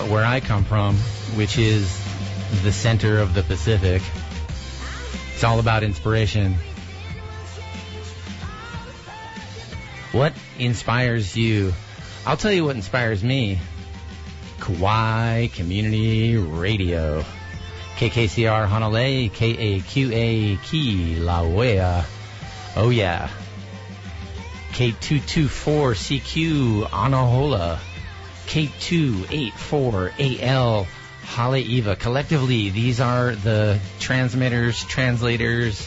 where I come from, which is the center of the Pacific. It's all about inspiration. What inspires you? I'll tell you what inspires me. Kauai Community Radio. KKCR Hanalei, KAQA Kilauea. Oh yeah. K224CQ Anahola. K284AL Haleiwa. Collectively, these are the transmitters, translators,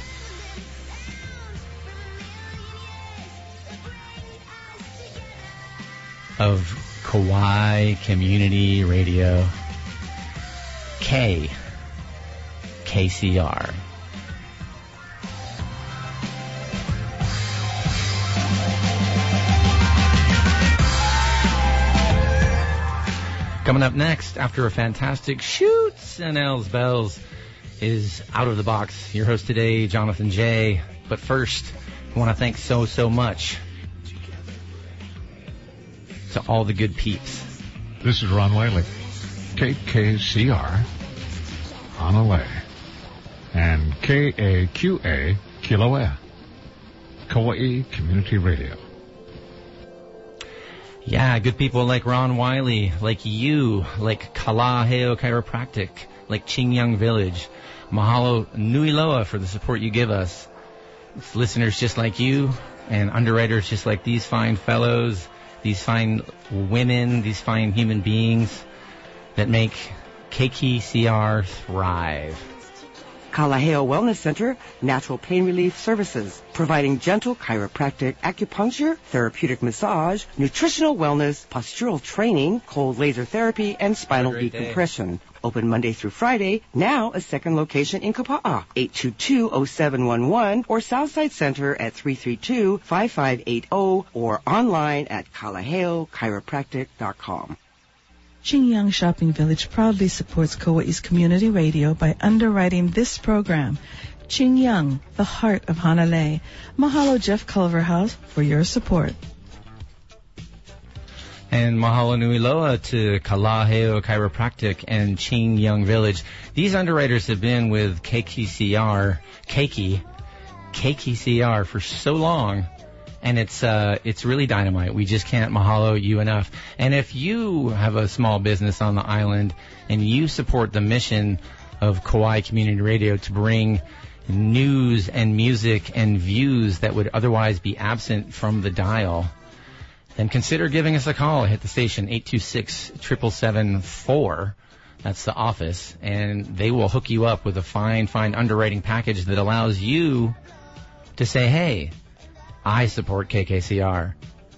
of Kauai Community Radio. KCR. Coming up next, after a fantastic Shoots and L's Bells, is Out of the Box. Your host today, Jonathan J. But first, I want to thank so much to all the good peeps. This is Ron Wiley, KKCR, Hanalei, and KAQA, Kilauea, Kauai Community Radio. Yeah, good people like Ron Wiley, like you, like Kalaheo Chiropractic, like Qingyang Village. Mahalo nui loa for the support you give us. It's listeners just like you and underwriters just like these fine fellows, these fine women, these fine human beings that make KKCR thrive. Kalaheo Wellness Center, natural pain relief services, providing gentle chiropractic acupuncture, therapeutic massage, nutritional wellness, postural training, cold laser therapy, and spinal decompression. Open Monday through Friday, now a second location in Kapa'a, 822-0711, or Southside Center at 332-5580, or online at kalaheochiropractic.com. Qingyang Shopping Village proudly supports Kauai's community radio by underwriting this program. Qingyang, the heart of Hanalei. Mahalo Jeff Culverhouse for your support. And mahalo nui loa to Kalaheo Chiropractic and Qingyang Village. These underwriters have been with KKCR for so long. And it's really dynamite. We just can't mahalo you enough. And if you have a small business on the island and you support the mission of Kauai Community Radio to bring news and music and views that would otherwise be absent from the dial, then consider giving us a call. Hit the station, 826-777-4. That's the office. And they will hook you up with a fine underwriting package that allows you to say, hey, I support KKCR.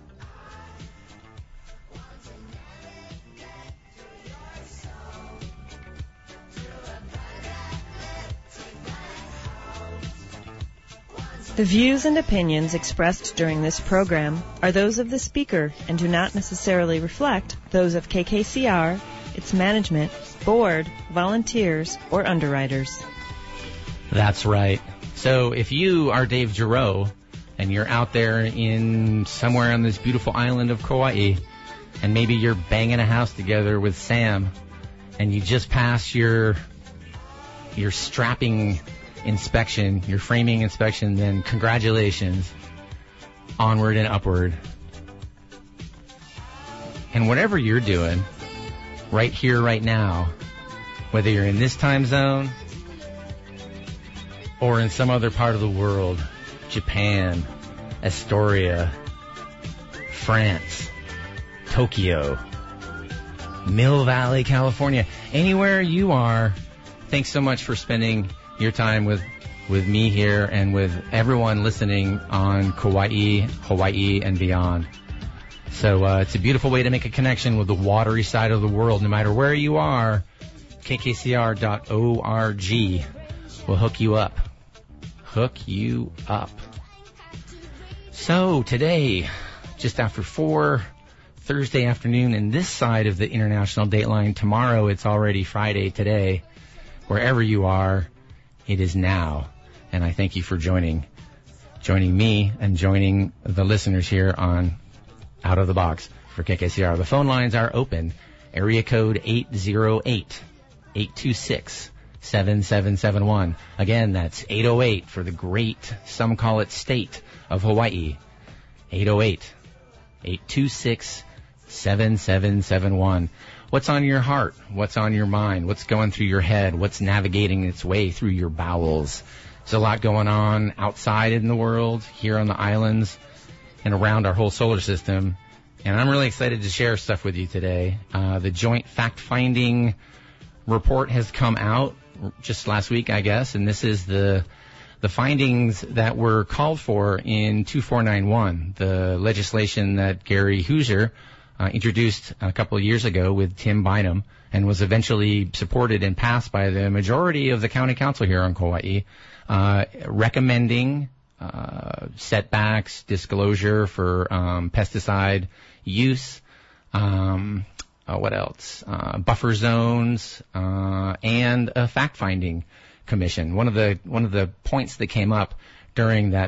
The views and opinions expressed during this program are those of the speaker and do not necessarily reflect those of KKCR, its management, board, volunteers, or underwriters. That's right. So if you are Dave Giroux, and you're out there in somewhere on this beautiful island of Kauai, and maybe you're banging a house together with Sam, and you just passed your strapping inspection, your framing inspection, then congratulations. Onward and upward. And whatever you're doing, right here, right now, whether you're in this time zone or in some other part of the world, Japan, Astoria, France, Tokyo, Mill Valley, California, anywhere you are, thanks so much for spending your time with me here and with everyone listening on Kauai, Hawaii, and beyond. So it's a beautiful way to make a connection with the watery side of the world. No matter where you are, kkcr.org will hook you up. So today, just after 4, Thursday afternoon, and this side of the International Dateline, tomorrow it's already Friday today. Wherever you are, it is now. And I thank you for joining me and joining the listeners here on Out of the Box for KKCR. The phone lines are open, area code 808-826-7771. Again, that's 808 for the great, some call it state of Hawaii. 808-826-7771. What's on your heart? What's on your mind? What's going through your head? What's navigating its way through your bowels? There's a lot going on outside in the world, here on the islands, and around our whole solar system. And I'm really excited to share stuff with you today. The joint fact-finding report has come out just last week, I guess, and this is the findings that were called for in 2491, the legislation that Gary Hoosier introduced a couple of years ago with Tim Bynum and was eventually supported and passed by the majority of the county council here on Kauai, recommending setbacks, disclosure for pesticide use, what else? Buffer zones, and a fact-finding commission. One of the points that came up during that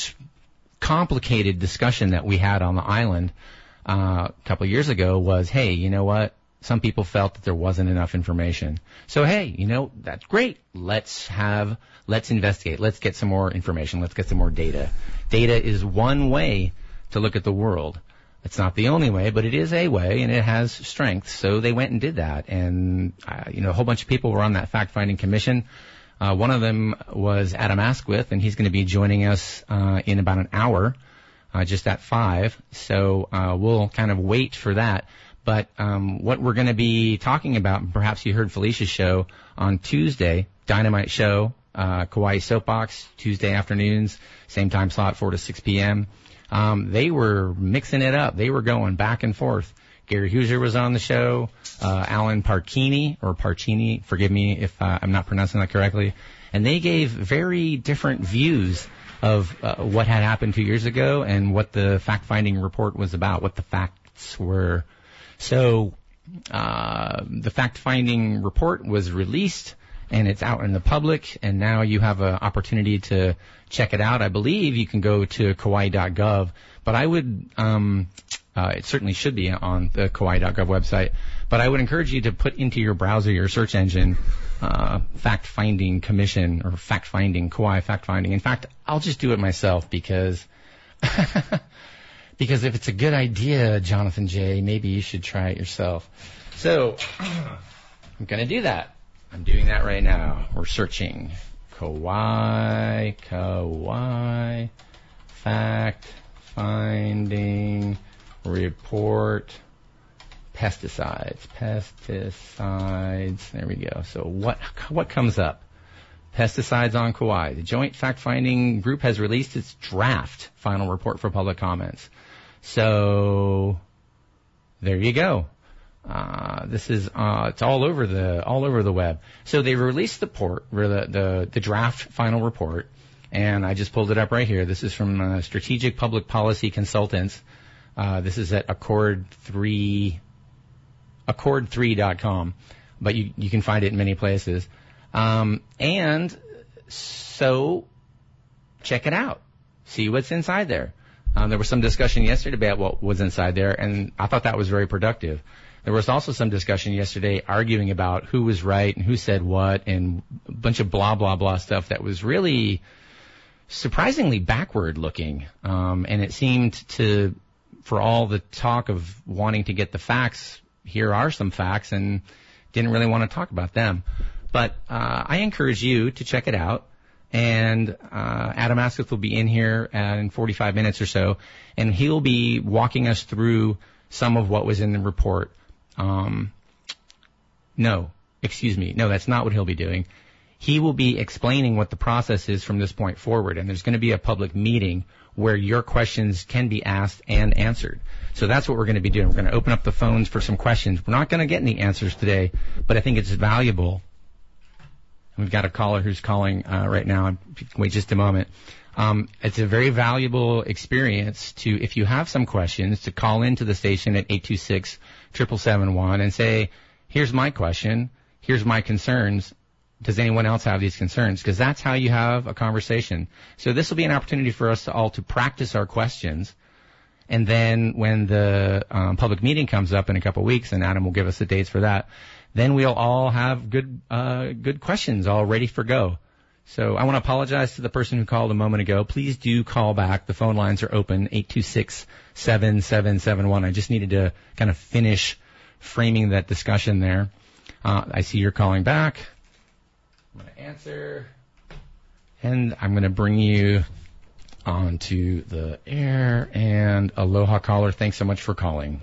complicated discussion that we had on the island a couple of years ago was, hey, you know what? Some people felt that there wasn't enough information. So, hey, that's great. Let's investigate. Let's get some more information. Let's get some more data. Data is one way to look at the world. It's not the only way, but it is a way, and it has strength. So they went and did that. And, a whole bunch of people were on that fact-finding commission. One of them was Adam Asquith, and he's going to be joining us in about an hour, just at 5. So we'll kind of wait for that. But what we're going to be talking about, perhaps you heard Felicia's show on Tuesday, Dynamite Show, Kauai Soapbox, Tuesday afternoons, same time slot, 4 to 6 p.m. They were mixing it up. They were going back and forth. Gary Hoosier was on the show, Alan Parcini, forgive me if I'm not pronouncing that correctly. And they gave very different views of what had happened 2 years ago and what the fact-finding report was about, what the facts were. So the fact-finding report was released, and it's out in the public, and now you have an opportunity to check it out. I believe you can go to kauai.gov, but I would, it certainly should be on the kauai.gov website, but I would encourage you to put into your browser, your search engine, fact-finding commission or fact-finding, Kauai fact-finding. In fact, I'll just do it myself because because if it's a good idea, Jonathan J., maybe you should try it yourself. So I'm going to do that. I'm doing that right now. We're searching Kauai, fact-finding report, pesticides. There we go. So what comes up? Pesticides on Kauai. The Joint Fact-Finding Group has released its draft final report for public comments. So there you go. This is it's all over the web. So they released the draft final report, and I just pulled it up right here. This is from Strategic Public Policy Consultants. This is at accord3.com, but you can find it in many places. And so check it out. See what's inside there. There was some discussion yesterday about what was inside there, and I thought that was very productive. There was also some discussion yesterday arguing about who was right and who said what and a bunch of blah, blah, blah stuff that was really surprisingly backward looking. And it seemed to, for all the talk of wanting to get the facts, here are some facts, and didn't really want to talk about them. But I encourage you to check it out. And Adam Asquith will be in here in 45 minutes or so, and he'll be walking us through some of what was in the report. No, that's not what he'll be doing. He will be explaining what the process is from this point forward, and there's going to be a public meeting where your questions can be asked and answered. So that's what we're going to be doing. We're going to open up the phones for some questions. We're not going to get any answers today, but I think it's valuable. We've got a caller who's calling right now. Wait just a moment. It's a very valuable experience to, if you have some questions, to call into the station at 826-7771 and say, here's my question, here's my concerns. Does anyone else have these concerns? Because that's how you have a conversation. So this will be an opportunity for us all to practice our questions And then when the public meeting comes up in a couple weeks, and Adam will give us the dates for that, then we'll all have good questions all ready for go. So I want to apologize to the person who called a moment ago. Please do call back. The phone lines are open, 826-7771. I just needed to kind of finish framing that discussion there. I see you're calling back. I'm going to answer. And I'm going to bring you onto the air. And aloha, caller. Thanks so much for calling.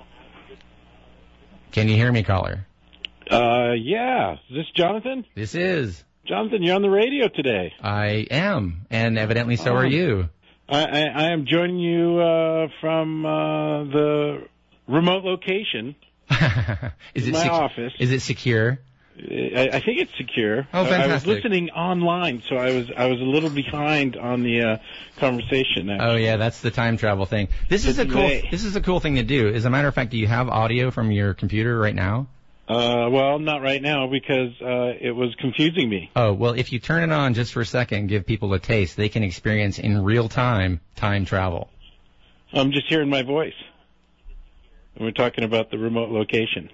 Can you hear me, caller? Yeah. Is this Jonathan? This is. Jonathan, you're on the radio today. I am, and evidently so are you. I am joining you from the remote location. Is it my office. Is it secure? I think it's secure. Oh, fantastic. I was listening online, so I was a little behind on the conversation. Actually. Oh yeah, that's the time travel thing. This is a cool thing to do. As a matter of fact, do you have audio from your computer right now? Well, not right now because it was confusing me. Oh, well, if you turn it on just for a second and give people a taste, they can experience in real time travel. I'm just hearing my voice. And we're talking about the remote location.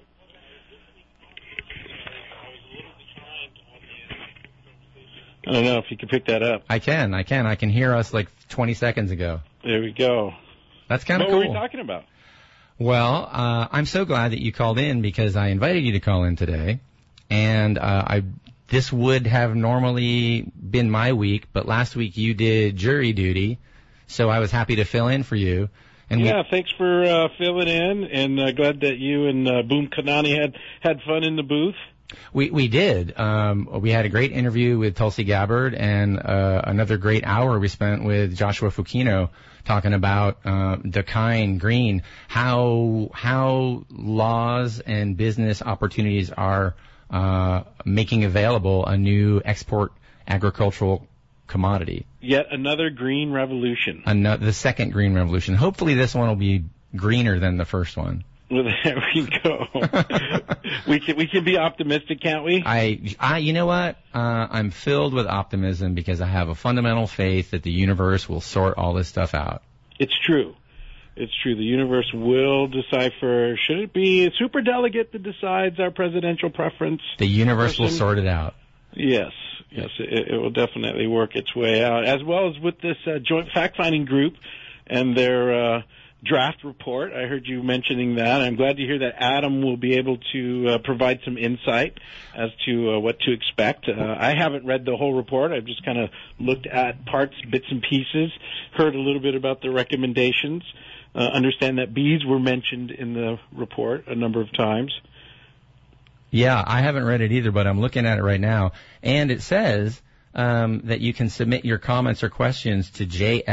I don't know if you can pick that up. I can. I can hear us like 20 seconds ago. There we go. That's kind of cool. What were we talking about? Well, I'm so glad that you called in because I invited you to call in today, and this would have normally been my week, but last week you did jury duty, so I was happy to fill in for you. And thanks for filling in, and glad that you and Boom Kanani had fun in the booth. We did. We had a great interview with Tulsi Gabbard, and another great hour we spent with Joshua Fukino talking about Dakine Green, how laws and business opportunities are making available a new export agricultural commodity. Yet another green revolution. The second green revolution. Hopefully this one will be greener than the first one. Well, there we go. we can be optimistic, can't we? You know what? I'm filled with optimism because I have a fundamental faith that the universe will sort all this stuff out. It's true. It's true. The universe will decipher. Should it be a superdelegate that decides our presidential preference? The universe will sort it out. Yes. It will definitely work its way out, as well as with this joint fact-finding group and their draft report. I heard you mentioning that. I'm glad to hear that Adam will be able to provide some insight as to what to expect. I haven't read the whole report. I've just kind of looked at parts, bits and pieces, heard a little bit about the recommendations, understand that bees were mentioned in the report a number of times. Yeah, I haven't read it either, but I'm looking at it right now. And it says that you can submit your comments or questions to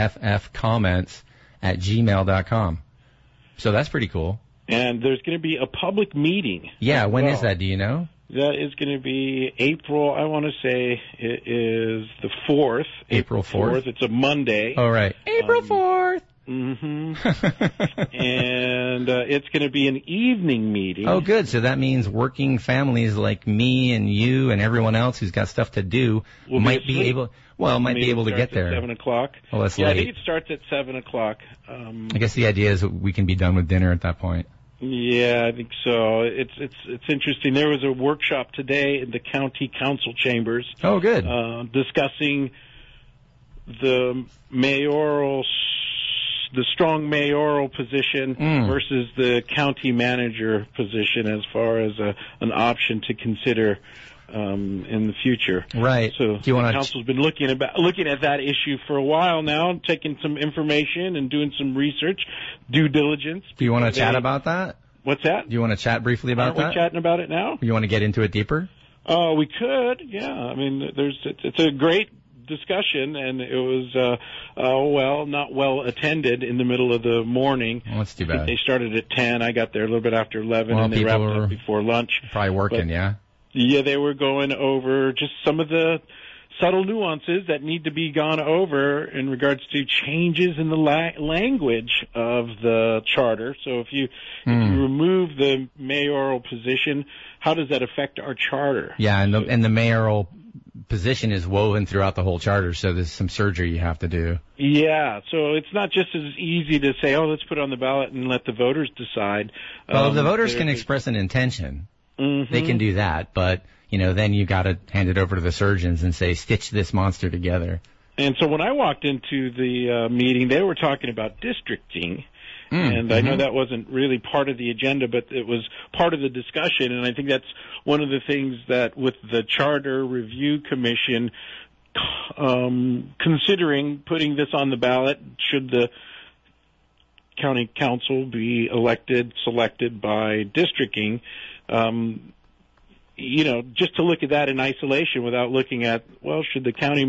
jffcomments@gmail.com. So that's pretty cool. And there's going to be a public meeting. Yeah, when is that? Do you know? That is going to be April, I want to say it is the 4th. April 4th? It's a Monday. Oh, right. April 4th. Mm-hmm. And it's going to be an evening meeting. Oh, good. So that means working families like me and you and everyone else who's got stuff to do might be able to get there. 7 o'clock. Well, that's late. I think it starts at 7 o'clock. I guess the idea is we can be done with dinner at that point. Yeah, I think so. It's interesting. There was a workshop today in the county council chambers. Oh, good. Discussing the strong mayoral position versus the county manager position as far as an option to consider in the future. Right. So the council's been looking at that issue for a while now, taking some information and doing some research, due diligence. Do you want to chat about that? What's that? Do you want to chat briefly about that? Aren't we chatting about it now? You want to get into it deeper? We could, yeah. I mean, it's a great discussion, and it was not well attended in the middle of the morning. Well, that's too bad. They started at 10. I got there a little bit after 11, and they wrapped up before lunch. Probably working, yeah. Yeah, they were going over just some of the subtle nuances that need to be gone over in regards to changes in the language of the charter. So if you remove the mayoral position, how does that affect our charter? Yeah, and the mayoral position is woven throughout the whole charter, so there's some surgery you have to do. Yeah, so it's not just as easy to say, let's put it on the ballot and let the voters decide. Well, the voters can express an intention. Mm-hmm. They can do that, but, then you got to hand it over to the surgeons and say, stitch this monster together. And so when I walked into the meeting, they were talking about districting. And I know that wasn't really part of the agenda, but it was part of the discussion. And I think that's one of the things that with the Charter Review Commission considering putting this on the ballot, should the county council be selected by districting, just to look at that in isolation without looking at, should the county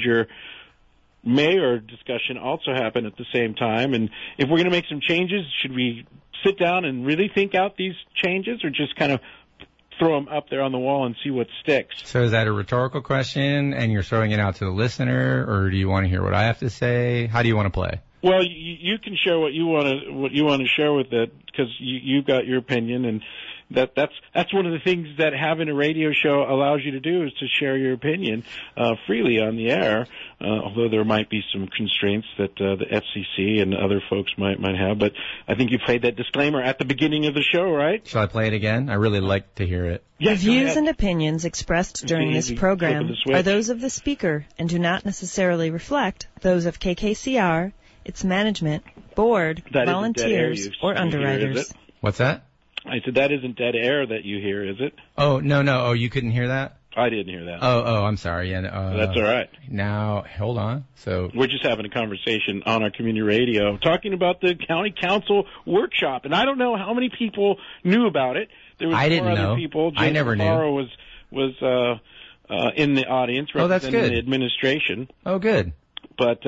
mayor discussion also happen at the same time? And if we're going to make some changes, should we sit down and really think out these changes, or just kind of throw them up there on the wall and see what sticks? So is that a rhetorical question, and you're throwing it out to the listener, or do you want to hear what I have to say? How do you want to play? Well, you can share what you want to share with it, because you've got your opinion, and that's one of the things that having a radio show allows you to do, is to share your opinion freely on the air. Although there might be some constraints that the FCC and other folks might have, but I think you played that disclaimer at the beginning of the show, right? Shall I play it again? I really like to hear it. The views and opinions expressed during this program are those of the speaker and do not necessarily reflect those of KKCR, its management, board, volunteers, or underwriters. What's that? I said that isn't dead air that you hear, is it? Oh, no. Oh, you couldn't hear that? I didn't hear that. Oh, I'm sorry. Yeah, that's all right. Now, hold on. So we're just having a conversation on our community radio, talking about the county council workshop, and I don't know how many people knew about it. There was I didn't other know. People. I never knew. Was in the audience representing the administration. Oh, good. But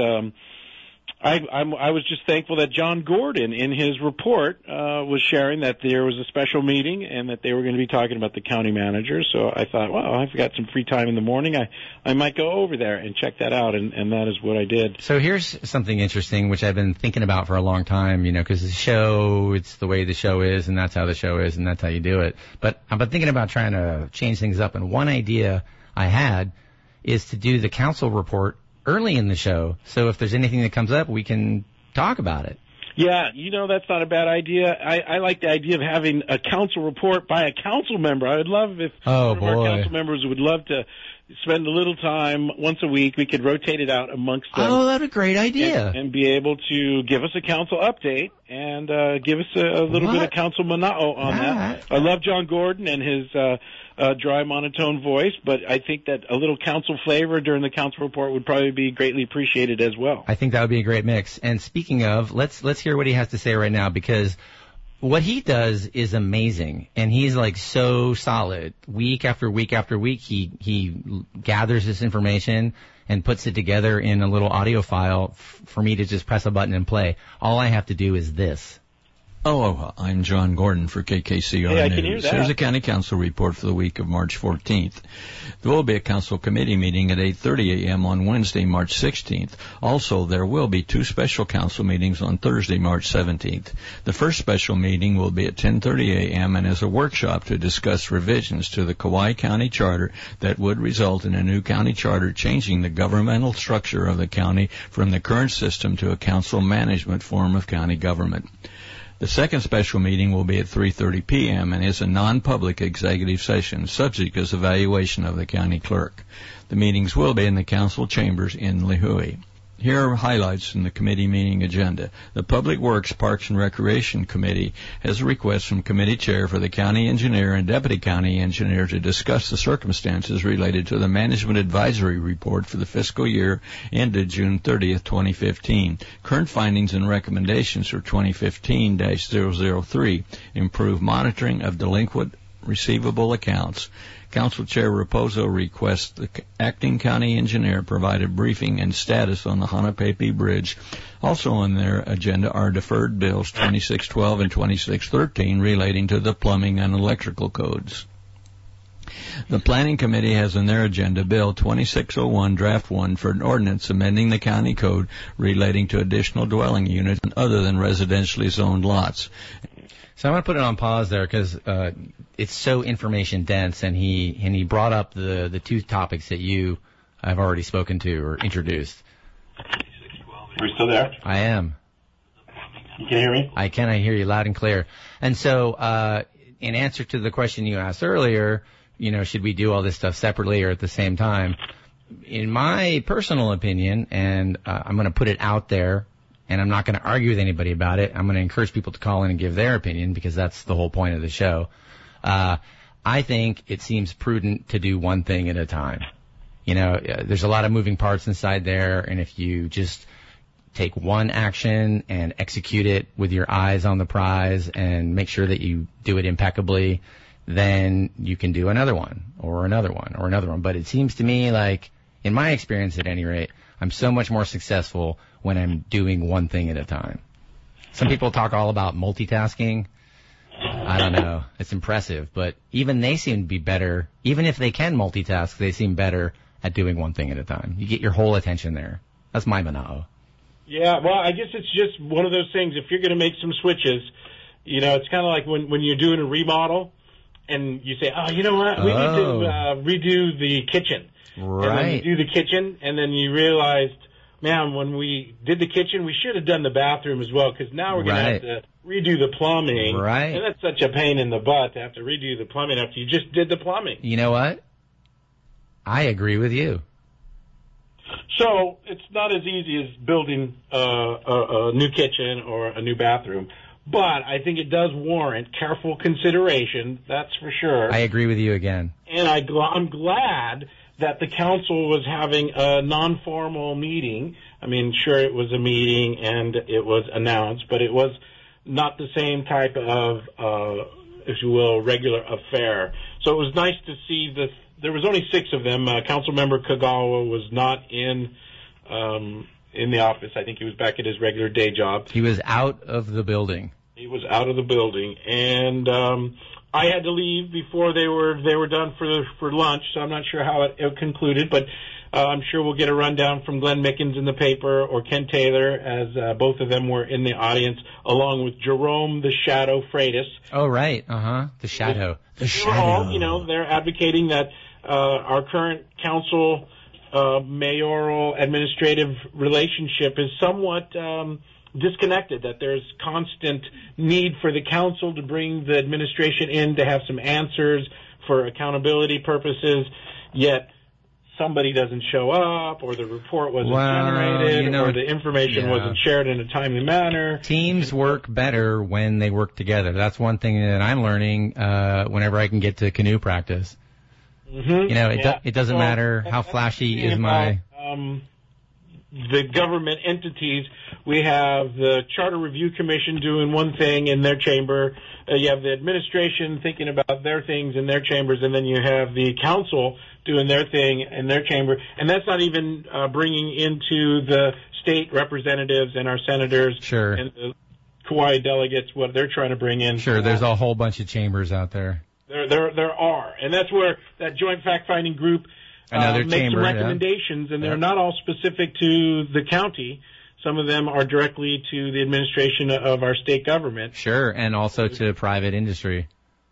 I was just thankful that John Gordon, in his report, was sharing that there was a special meeting and that they were going to be talking about the county manager. So I thought, I've got some free time in the morning. I might go over there and check that out, and that is what I did. So here's something interesting, which I've been thinking about for a long time, because the show, it's the way the show is, and that's how the show is, and that's how you do it. But I've been thinking about trying to change things up, and one idea I had is to do the council report early in the show, so if there's anything that comes up, we can talk about it. Yeah, that's not a bad idea. I like the idea of having a council report by a council member. I would love if one of our council members would love to spend a little time once a week. We could rotate it out amongst them. Oh, that's a great idea. And be able to give us a council update and give us a little bit of council manao on that. I love John Gordon and his dry monotone voice, but I think that a little council flavor during the council report would probably be greatly appreciated as well. I think that would be a great mix. And speaking of, let's hear what he has to say right now, because what he does is amazing, and he's like so solid. Week after week after week, he gathers this information and puts it together in a little audio file for me to just press a button and play. All I have to do is this. Aloha, I'm John Gordon for KKCR News. I can hear that. Here's a county council report for the week of March 14th. There will be a council committee meeting at 8:30 a.m. on Wednesday, March 16th. Also, there will be 2 special council meetings on Thursday, March 17th. The first special meeting will be at 10:30 a.m. and is a workshop to discuss revisions to the Kauai County Charter that would result in a new county charter changing the governmental structure of the county from the current system to a council management form of county government. The second special meeting will be at 3:30 p.m. and is a non-public executive session, subject as evaluation of the county clerk. The meetings will be in the council chambers in Lihue. Here are highlights in the committee meeting agenda. The Public Works, Parks, and Recreation Committee has a request from committee chair for the county engineer and deputy county engineer to discuss the circumstances related to the management advisory report for the fiscal year ended June 30th, 2015. Current findings and recommendations for 2015-003, improve monitoring of delinquent receivable accounts. Council Chair Raposo requests the acting county engineer provide a briefing and status on the Hanapepe Bridge. Also on their agenda are deferred bills 2612 and 2613 relating to the plumbing and electrical codes. The Planning Committee has on their agenda Bill 2601, Draft 1, for an ordinance amending the county code relating to additional dwelling units other than residentially zoned lots. So I'm going to put it on pause there because it's so information dense, and he brought up the two topics that you have already spoken to or introduced. Are you still there? I am. You can hear me? I hear you loud and clear. And so in answer to the question you asked earlier, should we do all this stuff separately or at the same time? In my personal opinion, and I'm going to put it out there, and I'm not going to argue with anybody about it. I'm going to encourage people to call in and give their opinion because that's the whole point of the show. I think it seems prudent to do one thing at a time. There's a lot of moving parts inside there, and if you just take one action and execute it with your eyes on the prize and make sure that you do it impeccably, then you can do another one or another one or another one. But it seems to me like, in my experience at any rate, I'm so much more successful when I'm doing one thing at a time. Some people talk all about multitasking. I don't know. It's impressive, but even they seem to be better. Even if they can multitask, they seem better at doing one thing at a time. You get your whole attention there. That's my mana'o. Yeah, well, I guess it's just one of those things. If you're going to make some switches, it's kind of like when you're doing a remodel and you say, oh, you know what, we need to redo the kitchen. Right. And then you do the kitchen, and then you realized, man, when we did the kitchen, we should have done the bathroom as well, because now we're going to have to redo the plumbing. Right. And that's such a pain in the butt to have to redo the plumbing after you just did the plumbing. You know what? I agree with you. So it's not as easy as building a new kitchen or a new bathroom, but I think it does warrant careful consideration, that's for sure. I agree with you again. And I'm glad that the council was having a non-formal meeting. I mean, sure, it was a meeting and it was announced, but it was not the same type of, if you will, regular affair. So it was nice to see there was only 6 of them. Councilmember Kagawa was not in the office. I think he was back at his regular day job. He was out of the building. He was out of the building, and I had to leave before they were done for lunch. So I'm not sure how it concluded, but I'm sure we'll get a rundown from Glenn Mickens in the paper or Ken Taylor, as both of them were in the audience, along with Jerome the Shadow Freitas. Oh, right. The Shadow. The Shadow. All, they're advocating that our current council mayoral administrative relationship is somewhat disconnected, that there's constant need for the council to bring the administration in to have some answers for accountability purposes, yet somebody doesn't show up, or the report wasn't generated, or the information wasn't shared in a timely manner. Teams work better when they work together. That's one thing that I'm learning whenever I can get to canoe practice. Mm-hmm. It doesn't matter how flashy is my... the government entities. We have the Charter Review Commission doing one thing in their chamber. You have the administration thinking about their things in their chambers, and then you have the council doing their thing in their chamber. And that's not even bringing into the state representatives and our senators and the Kauai delegates, what they're trying to bring in. Sure, there's a whole bunch of chambers out there. There are. And that's where that joint fact-finding group make some recommendations, and they're not all specific to the county. Some of them are directly to the administration of our state government. Sure, and also to private industry.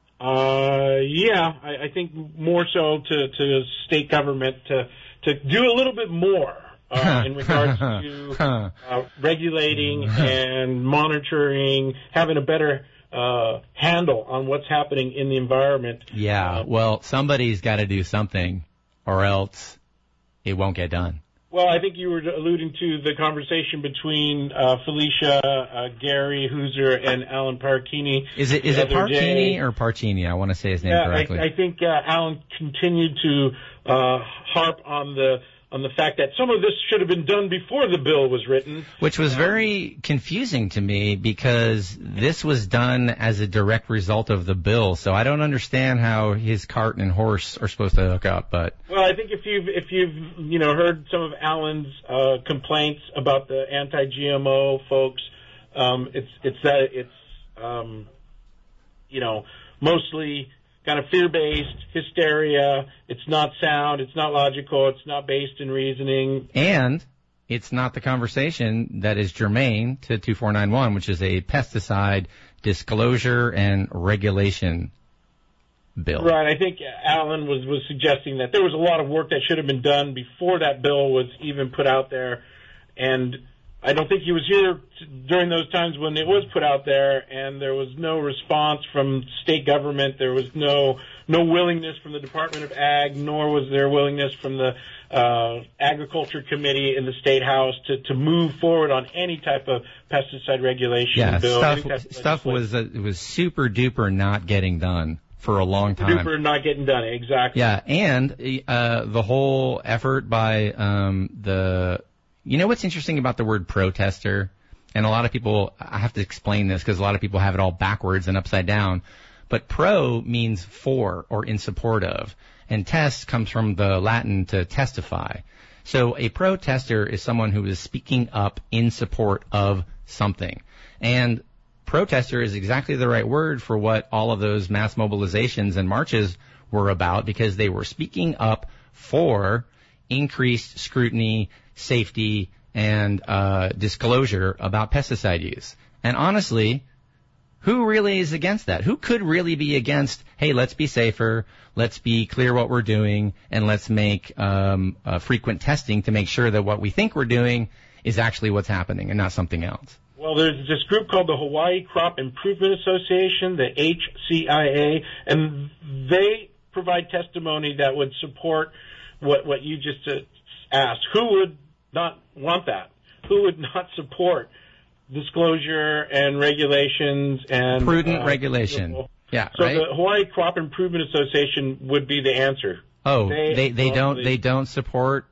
I think more so to state government to do a little bit more in regards to regulating and monitoring, having a better handle on what's happening in the environment. Yeah, well, somebody's got to do something, or else it won't get done. Well, I think you were alluding to the conversation between Felicia, Gary Hooser, and Alan Parchini. Is it Parchini or Parchini? I want to say his name correctly. I think Alan continued to harp on the fact that some of this should have been done before the bill was written. Which was very confusing to me, because this was done as a direct result of the bill. So I don't understand how his cart and horse are supposed to hook up. But well, I think if you've heard some of Alan's complaints about the anti-GMO folks, it's mostly kind of fear-based, hysteria. It's not sound. It's not logical. It's not based in reasoning. And it's not the conversation that is germane to 2491, which is a pesticide disclosure and regulation bill. Right. I think Alan was suggesting that there was a lot of work that should have been done before that bill was even put out there. And I don't think he was here during those times when it was put out there, and there was no response from state government. There was no willingness from the Department of Ag, nor was there willingness from the Agriculture Committee in the State House to move forward on any type of pesticide regulation bill. Stuff was super duper not getting done for a long time. Super not getting done, exactly. Yeah, and the whole effort by you know what's interesting about the word protester? And a lot of people, I have to explain this because a lot of people have it all backwards and upside down. But pro means for or in support of. And test comes from the Latin to testify. So a protester is someone who is speaking up in support of something. And protester is exactly the right word for what all of those mass mobilizations and marches were about, because they were speaking up for increased scrutiny, safety, and disclosure about pesticide use. And honestly, who really is against that? Who could really be against, hey, let's be safer, let's be clear what we're doing, and let's make frequent testing to make sure that what we think we're doing is actually what's happening and not something else? Well, there's this group called the Hawaii Crop Improvement Association, the HCIA, and they provide testimony that would support what you just asked. Who would not want that? Who would not support disclosure and regulations and prudent regulation? Yeah, so right. The Hawaii Crop Improvement Association would be the answer. Oh, they don't support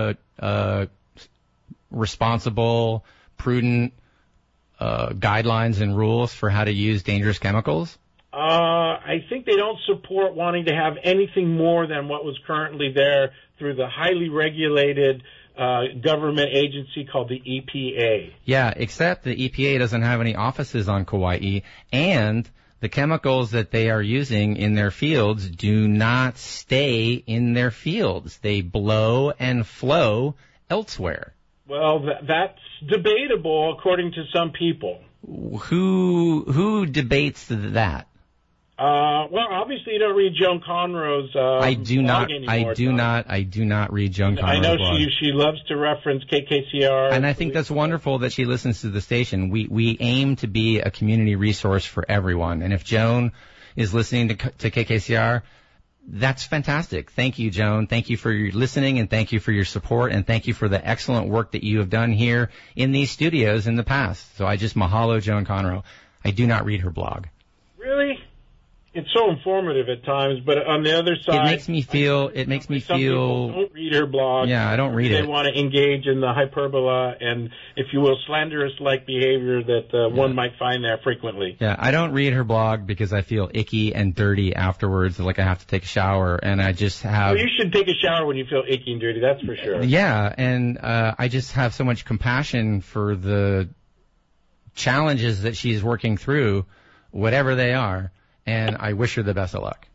responsible, prudent guidelines and rules for how to use dangerous chemicals? I think they don't support wanting to have anything more than what was currently there through the highly regulated government agency called the EPA. Yeah, except the EPA doesn't have any offices on Kauai, and the chemicals that they are using in their fields do not stay in their fields. They blow and flow elsewhere. Well, that's debatable according to some people. Who debates that? Well, obviously you don't read Joan Conroe's I do not read Joan Conroe's I know blog. she loves to reference KKCR. And I think that's wonderful that she listens to the station. We aim to be a community resource for everyone. And if Joan is listening to KKCR, that's fantastic. Thank you, Joan. Thank you for your listening, and thank you for your support, and thank you for the excellent work that you have done here in these studios in the past. So I just mahalo Joan Conroe. I do not read her blog. Really? It's so informative at times, but on the other side, it makes me feel. Some people don't read her blog. Yeah, I don't read it. They want to engage in the hyperbola and, if you will, slanderous-like behavior that one might find there frequently. Yeah, I don't read her blog because I feel icky and dirty afterwards, like I have to take a shower, and I just have. Well, you should take a shower when you feel icky and dirty. That's for sure. Yeah, and I just have so much compassion for the challenges that she's working through, whatever they are. And I wish her the best of luck.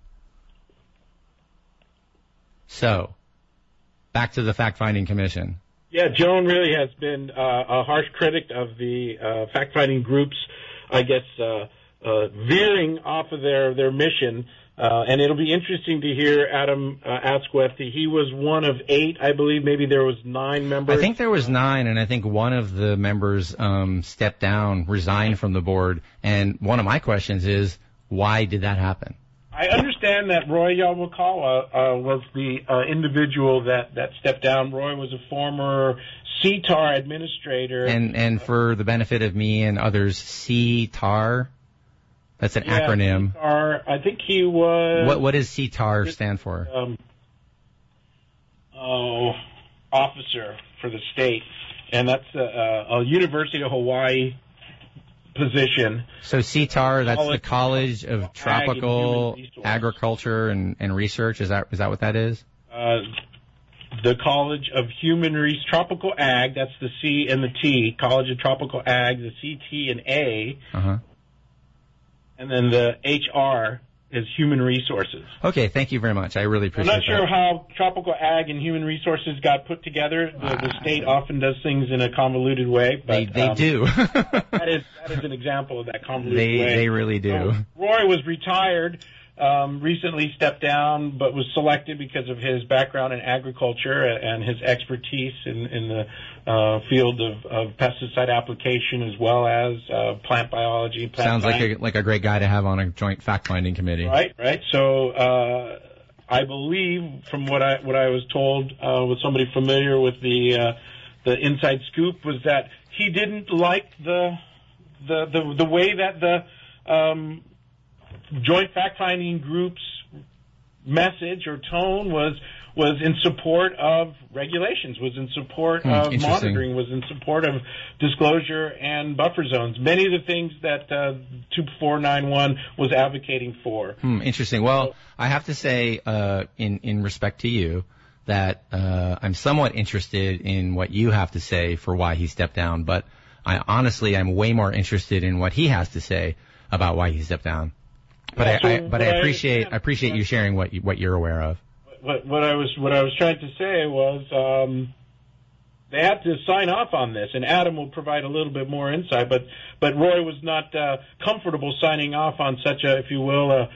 So, back to the Fact-Finding Commission. Yeah, Joan really has been a harsh critic of the fact-finding groups, I guess, veering off of their mission. And it'll be interesting to hear Adam Asquith. He was one of 8, I believe. Maybe there was 9 members. I think there was 9, and I think one of the members stepped down, resigned from the board. And one of my questions is, why did that happen? I understand that Roy Yawakawa was the individual that stepped down. Roy was a former CTAR administrator. And for the benefit of me and others, CTAR, that's an acronym. CTAR, I think he was... What does CTAR stand for? Officer for the state. And that's a University of Hawaii position. So CTAR, that's the College of Tropical Agriculture and Research. Is that what that is? The College of Tropical Ag. That's the C and the T. College of Tropical Ag, the C, T, and A. Uh-huh. And then the HR human resources. Okay, thank you very much. I really appreciate that. I'm not sure how tropical ag and human resources got put together. The state often does things in a convoluted way. But, they do. that is an example of that convoluted way. They really do. Roy was retired, recently stepped down, but was selected because of his background in agriculture and his expertise in the field of pesticide application as well as plant biology. Sounds like a great guy to have on a joint fact-finding committee. Right. So I believe, from what I was told with somebody familiar with the inside scoop, was that he didn't like the way that the joint fact-finding group's message or tone was in support of regulations, was in support of monitoring, was in support of disclosure and buffer zones. Many of the things that 2491 was advocating for. Interesting. Well, I have to say, in respect to you, that I'm somewhat interested in what you have to say for why he stepped down, but I'm way more interested in what he has to say about why he stepped down. But I appreciate you sharing what you're aware of. What I was trying to say was they had to sign off on this, and Adam will provide a little bit more insight. But Roy was not comfortable signing off on such a, if you will,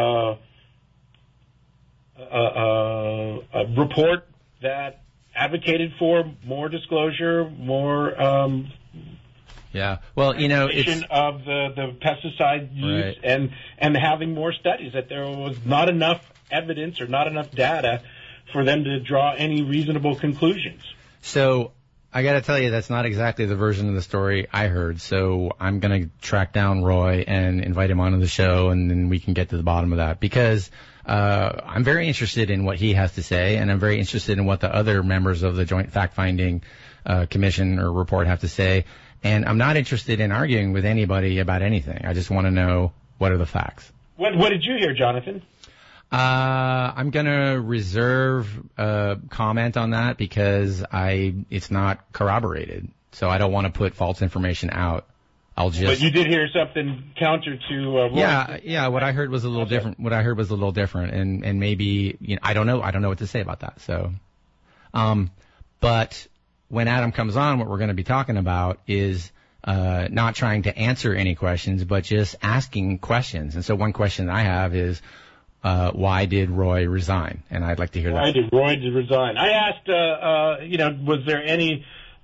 a report that advocated for more disclosure, more. Yeah, well, it's of the pesticide use, right, and having more studies, that there was not enough evidence or not enough data for them to draw any reasonable conclusions. So I got to tell you, that's not exactly the version of the story I heard. So I'm going to track down Roy and invite him onto the show, and then we can get to the bottom of that, because I'm very interested in what he has to say, and I'm very interested in what the other members of the Joint Fact-Finding Commission or report have to say. And I'm not interested in arguing with anybody about anything. I just want to know what are the facts. What did you hear, Jonathan? I'm going to reserve comment on that because it's not corroborated. So I don't want to put false information out. But you did hear something counter to Roy. Yeah. What I heard was a little different. And maybe, I don't know what to say about that. So, but when Adam comes on, what we're going to be talking about is not trying to answer any questions, but just asking questions. And so one question I have is, why did Roy resign? And I'd like to hear that. Why did Roy resign? I asked, was there any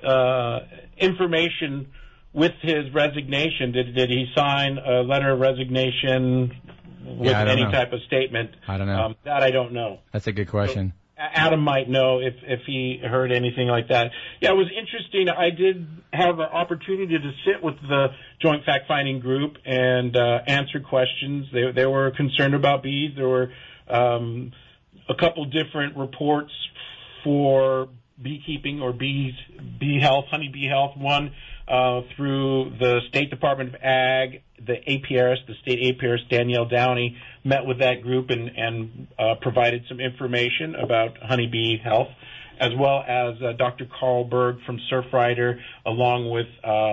information with his resignation? Did he sign a letter of resignation with any type of statement? I don't know. That I don't know. That's a good question. So Adam might know if he heard anything like that. Yeah, it was interesting. I did have an opportunity to sit with the Joint Fact-Finding Group and answer questions. They were concerned about bees. There were a couple different reports for beekeeping or bee health, honeybee health. One through the State Department of Ag, the APRS, the state APRS, Danielle Downey, met with that group and provided some information about honeybee health, as well as Dr. Carl Berg from Surfrider, along with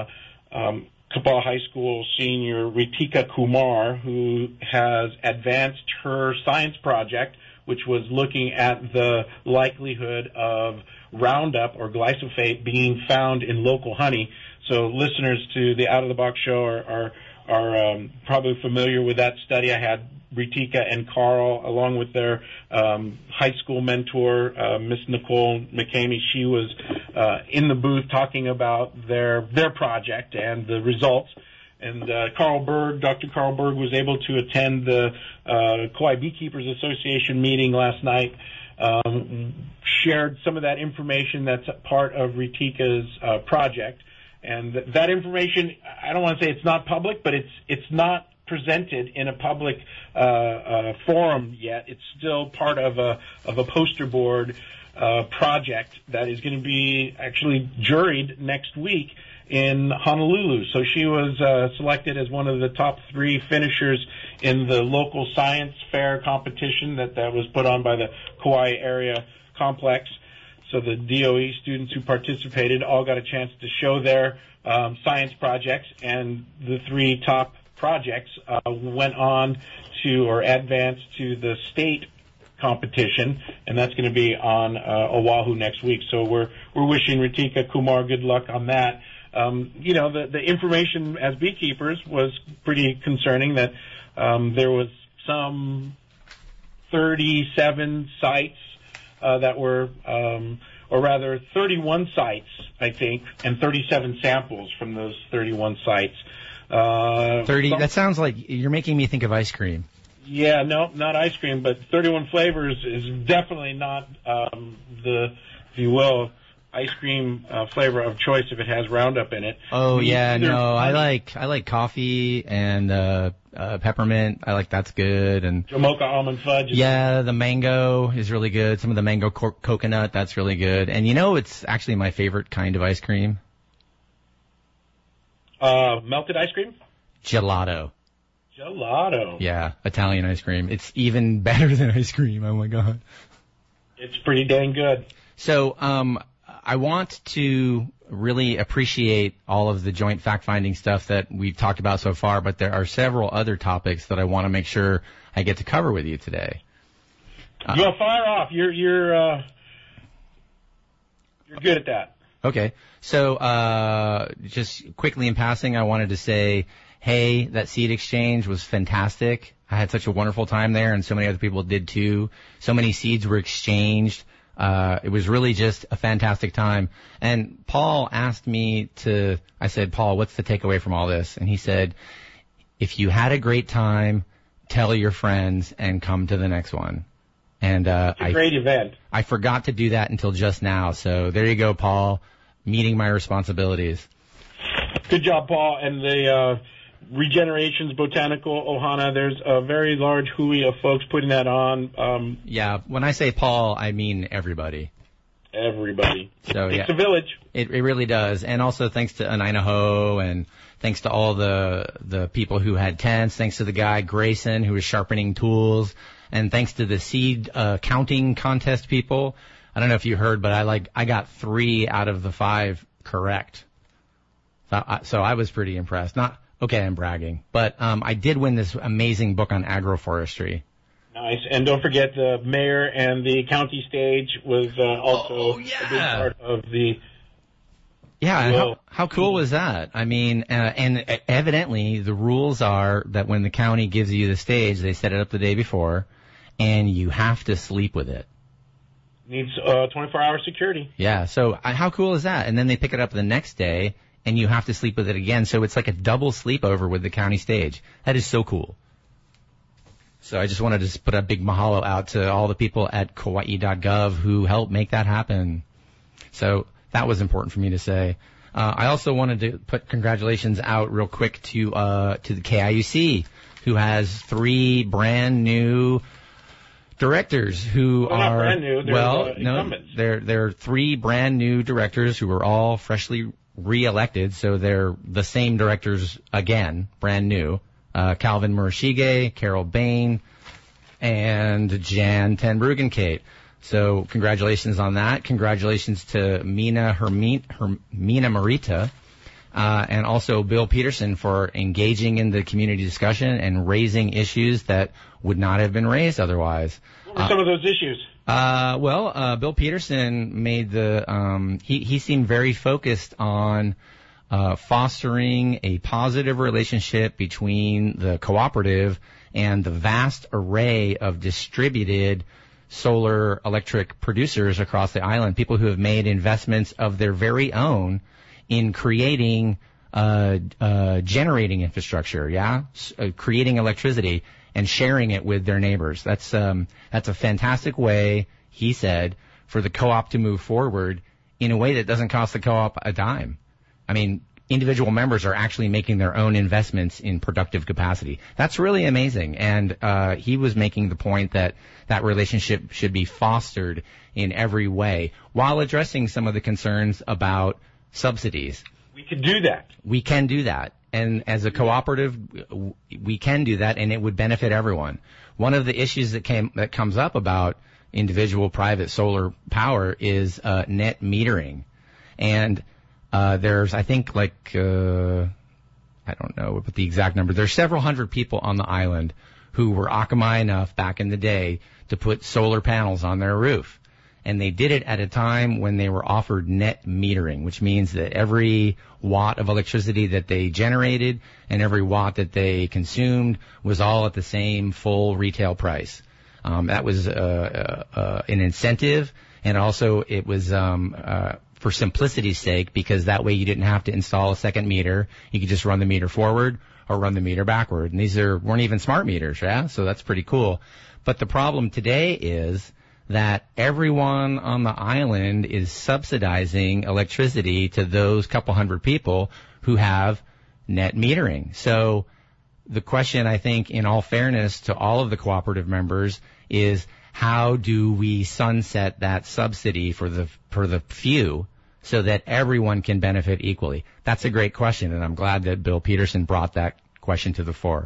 Kabul High School senior Ritika Kumar, who has advanced her science project, which was looking at the likelihood of Roundup or glyphosate being found in local honey. So listeners to the Out of the Box show are probably familiar with that study. I had Ritika and Carl, along with their high school mentor, Miss Nicole McCamey. She was in the booth talking about their project and the results. And Dr. Carl Berg was able to attend the Kauai Beekeepers Association meeting last night, shared some of that information that's part of Ritika's project. And that information, I don't want to say it's not public, but it's not presented in a public forum yet. It's still part of a poster board project that is going to be actually juried next week in Honolulu. So she was selected as one of the top 3 finishers in the local science fair competition that was put on by the Kauai Area Complex. So the DOE students who participated all got a chance to show their science projects, and the 3 top projects went on to or advanced to the state competition, and that's going to be on Oahu next week. So we're wishing Ritika Kumar good luck on that. The information as beekeepers was pretty concerning that there was some 37 sites that were, or rather 31 sites, I think, and 37 samples from those 31 sites. 30, that sounds like you're making me think of ice cream. Yeah, no, not ice cream, but 31 flavors is definitely not if you will, ice cream flavor of choice if it has Roundup in it. Oh yeah, no, I like coffee and peppermint. I like that's good, and Jamocha almond fudge. Yeah, the mango is really good. Some of the mango coconut, that's really good. And it's actually my favorite kind of ice cream. Melted ice cream? Gelato. Yeah, Italian ice cream. It's even better than ice cream. Oh my God. It's pretty dang good. So, I want to really appreciate all of the joint fact-finding stuff that we've talked about so far, but there are several other topics that I want to make sure I get to cover with you today. You want to fire off. You're good at that. Okay. So, just quickly in passing, I wanted to say, hey, that seed exchange was fantastic. I had such a wonderful time there, and so many other people did too. So many seeds were exchanged. It was really just a fantastic time. And Paul asked me I said, Paul, what's the takeaway from all this? And he said, if you had a great time, tell your friends and come to the next one. And, it's a great event. I forgot to do that until just now. So there you go, Paul, meeting my responsibilities. Good job, Paul. And the, Regenerations Botanical Ohana, there's a very large hui of folks putting that on. Yeah, when I say Paul, I mean everybody. Everybody. So it's a village. It really does. And also thanks to Anainaho, and thanks to all the people who had tents, thanks to the guy Grayson who was sharpening tools, and thanks to the seed counting contest people. I don't know if you heard, but I got 3 out of the 5 correct. So I was pretty impressed. Okay, I'm bragging. But I did win this amazing book on agroforestry. Nice. And don't forget the mayor and the county stage was also a big part of the... Yeah, how cool was that? I mean, and evidently the rules are that when the county gives you the stage, they set it up the day before, and you have to sleep with it. Needs 24-hour security. Yeah, so how cool is that? And then they pick it up the next day, and you have to sleep with it again. So it's like a double sleepover with the county stage. That is so cool. So I just wanted to put a big mahalo out to all the people at Kauai.gov who helped make that happen. So that was important for me to say. I also wanted to put congratulations out real quick to the KIUC, who has 3 brand new directors who are not brand new. They're incumbents. They're 3 brand new directors who were all freshly re-elected, so they're the same directors again, brand new. Calvin Murashige, Carol Bain, and Jan ten Bruggencate. So congratulations on that. Congratulations to Mina Marita, and also Bill Peterson for engaging in the community discussion and raising issues that would not have been raised otherwise. What were some of those issues? Bill Peterson made he seemed very focused on fostering a positive relationship between the cooperative and the vast array of distributed solar electric producers across the island, people who have made investments of their very own in creating generating infrastructure, creating electricity and sharing it with their neighbors. That's a fantastic way, he said, for the co-op to move forward in a way that doesn't cost the co-op a dime. I mean, individual members are actually making their own investments in productive capacity. That's really amazing. And he was making the point that that relationship should be fostered in every way while addressing some of the concerns about subsidies. We can do that. We can do that. And as a cooperative, we can do that, and it would benefit everyone. One of the issues that comes up about individual private solar power is net metering. And there's, I think, I don't know what the exact number. There's several hundred people on the island who were Akamai enough back in the day to put solar panels on their roof. And they did it at a time when they were offered net metering, which means that every watt of electricity that they generated and every watt that they consumed was all at the same full retail price. That was an incentive, and also it was for simplicity's sake, because that way you didn't have to install a second meter. You could just run the meter forward or run the meter backward. And these weren't even smart meters, yeah? So that's pretty cool. But the problem today is that everyone on the island is subsidizing electricity to those couple hundred people who have net metering. So the question, I think, in all fairness to all of the cooperative members, is how do we sunset that subsidy for the few so that everyone can benefit equally? That's a great question, and I'm glad that Bill Peterson brought that question to the fore.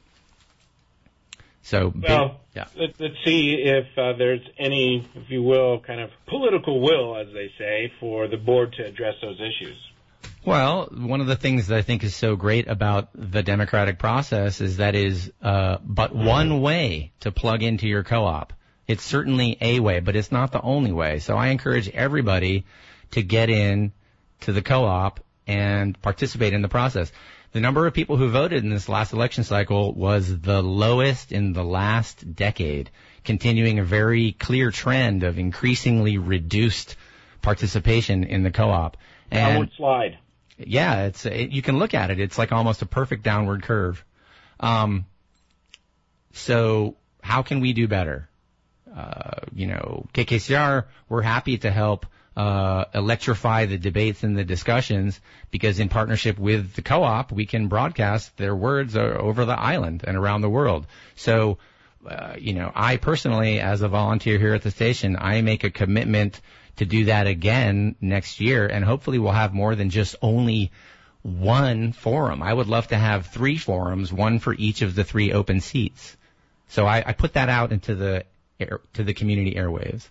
So, well, let's see if there's any, if you will, kind of political will, as they say, for the board to address those issues. Well, one of the things that I think is so great about the democratic process is that is but one way to plug into your co-op. It's certainly a way, but it's not the only way. So I encourage everybody to get in to the co-op and participate in the process. The number of people who voted in this last election cycle was the lowest in the last decade, continuing a very clear trend of increasingly reduced participation in the co-op. Downward slide. Yeah, you can look at it. It's like almost a perfect downward curve. So how can we do better? KKCR, we're happy to help electrify the debates and the discussions, because in partnership with the co-op, we can broadcast their words over the island and around the world. So, I personally, as a volunteer here at the station, I make a commitment to do that again next year, and hopefully we'll have more than just only one forum. I would love to have 3 forums, one for each of the 3 open seats. So I put that out into the community airwaves.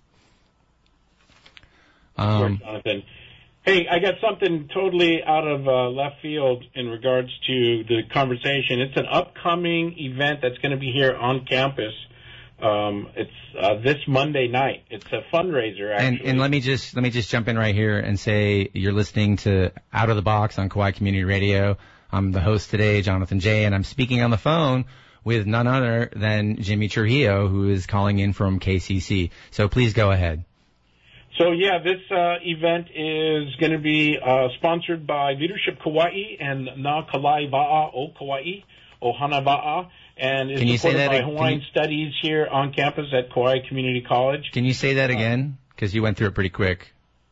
Jonathan. Hey, I got something totally out of left field in regards to the conversation. It's an upcoming event that's going to be here on campus. It's this Monday night. It's a fundraiser, actually. And let me just jump in right here and say you're listening to Out of the Box on Kauai Community Radio. I'm the host today, Jonathan J., and I'm speaking on the phone with none other than Jimmy Trujillo, who is calling in from KCC. So please go ahead. So, yeah, this event is going to be sponsored by Leadership Kauai and Na Kalai Va'a o Kauai, Ohana Va'a, and is supported by Hawaiian Studies here on campus at Kauai Community College. Can you say that again? Because you went through it pretty quick.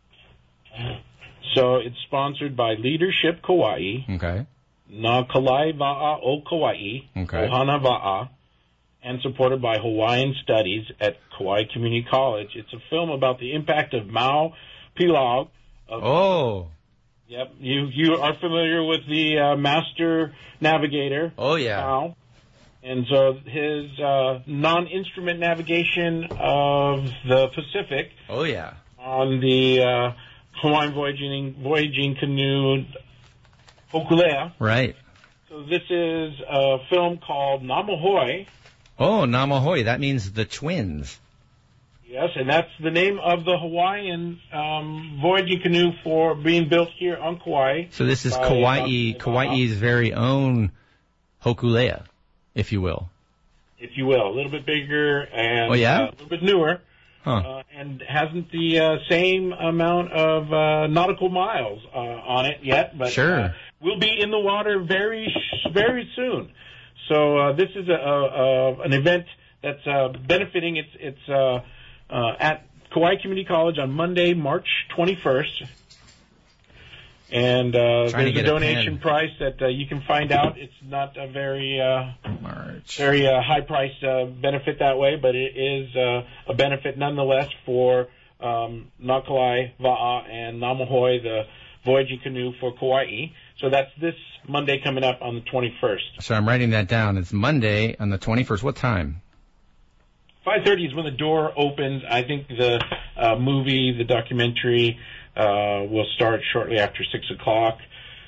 So it's sponsored by Leadership Kauai. Okay. Na Kalai Va'a o Kauai, okay. Ohana Va'a, and supported by Hawaiian Studies at Kauai Community College. It's a film about the impact of Mau Pilau. Yep, you are familiar with the master navigator. Oh, yeah. Mau. And so his non-instrument navigation of the Pacific. Oh, yeah. On the Hawaiian voyaging canoe Hokulea. Right. So this is a film called Namahoe. Oh, Namahoe. That means the twins. Yes, and that's the name of the Hawaiian voyaging canoe for being built here on Kauai. So this is Kauai's very own Hokulea, if you will. If you will. A little bit bigger and a little bit newer. Huh. And hasn't the same amount of nautical miles on it yet. But sure. We'll be in the water very, very soon. So this is an event that's benefiting. It's at Kauai Community College on Monday, March 21st. And there's a donation price that you can find out. It's not a very high-priced benefit that way, but it is a benefit nonetheless for Nakalai Va'a and Namahoe, the voyaging canoe for Kauai. So that's this Monday coming up on the 21st. So I'm writing that down. It's Monday on the 21st. What time? 5:30 is when the door opens. I think the movie, the documentary, will start shortly after 6 o'clock.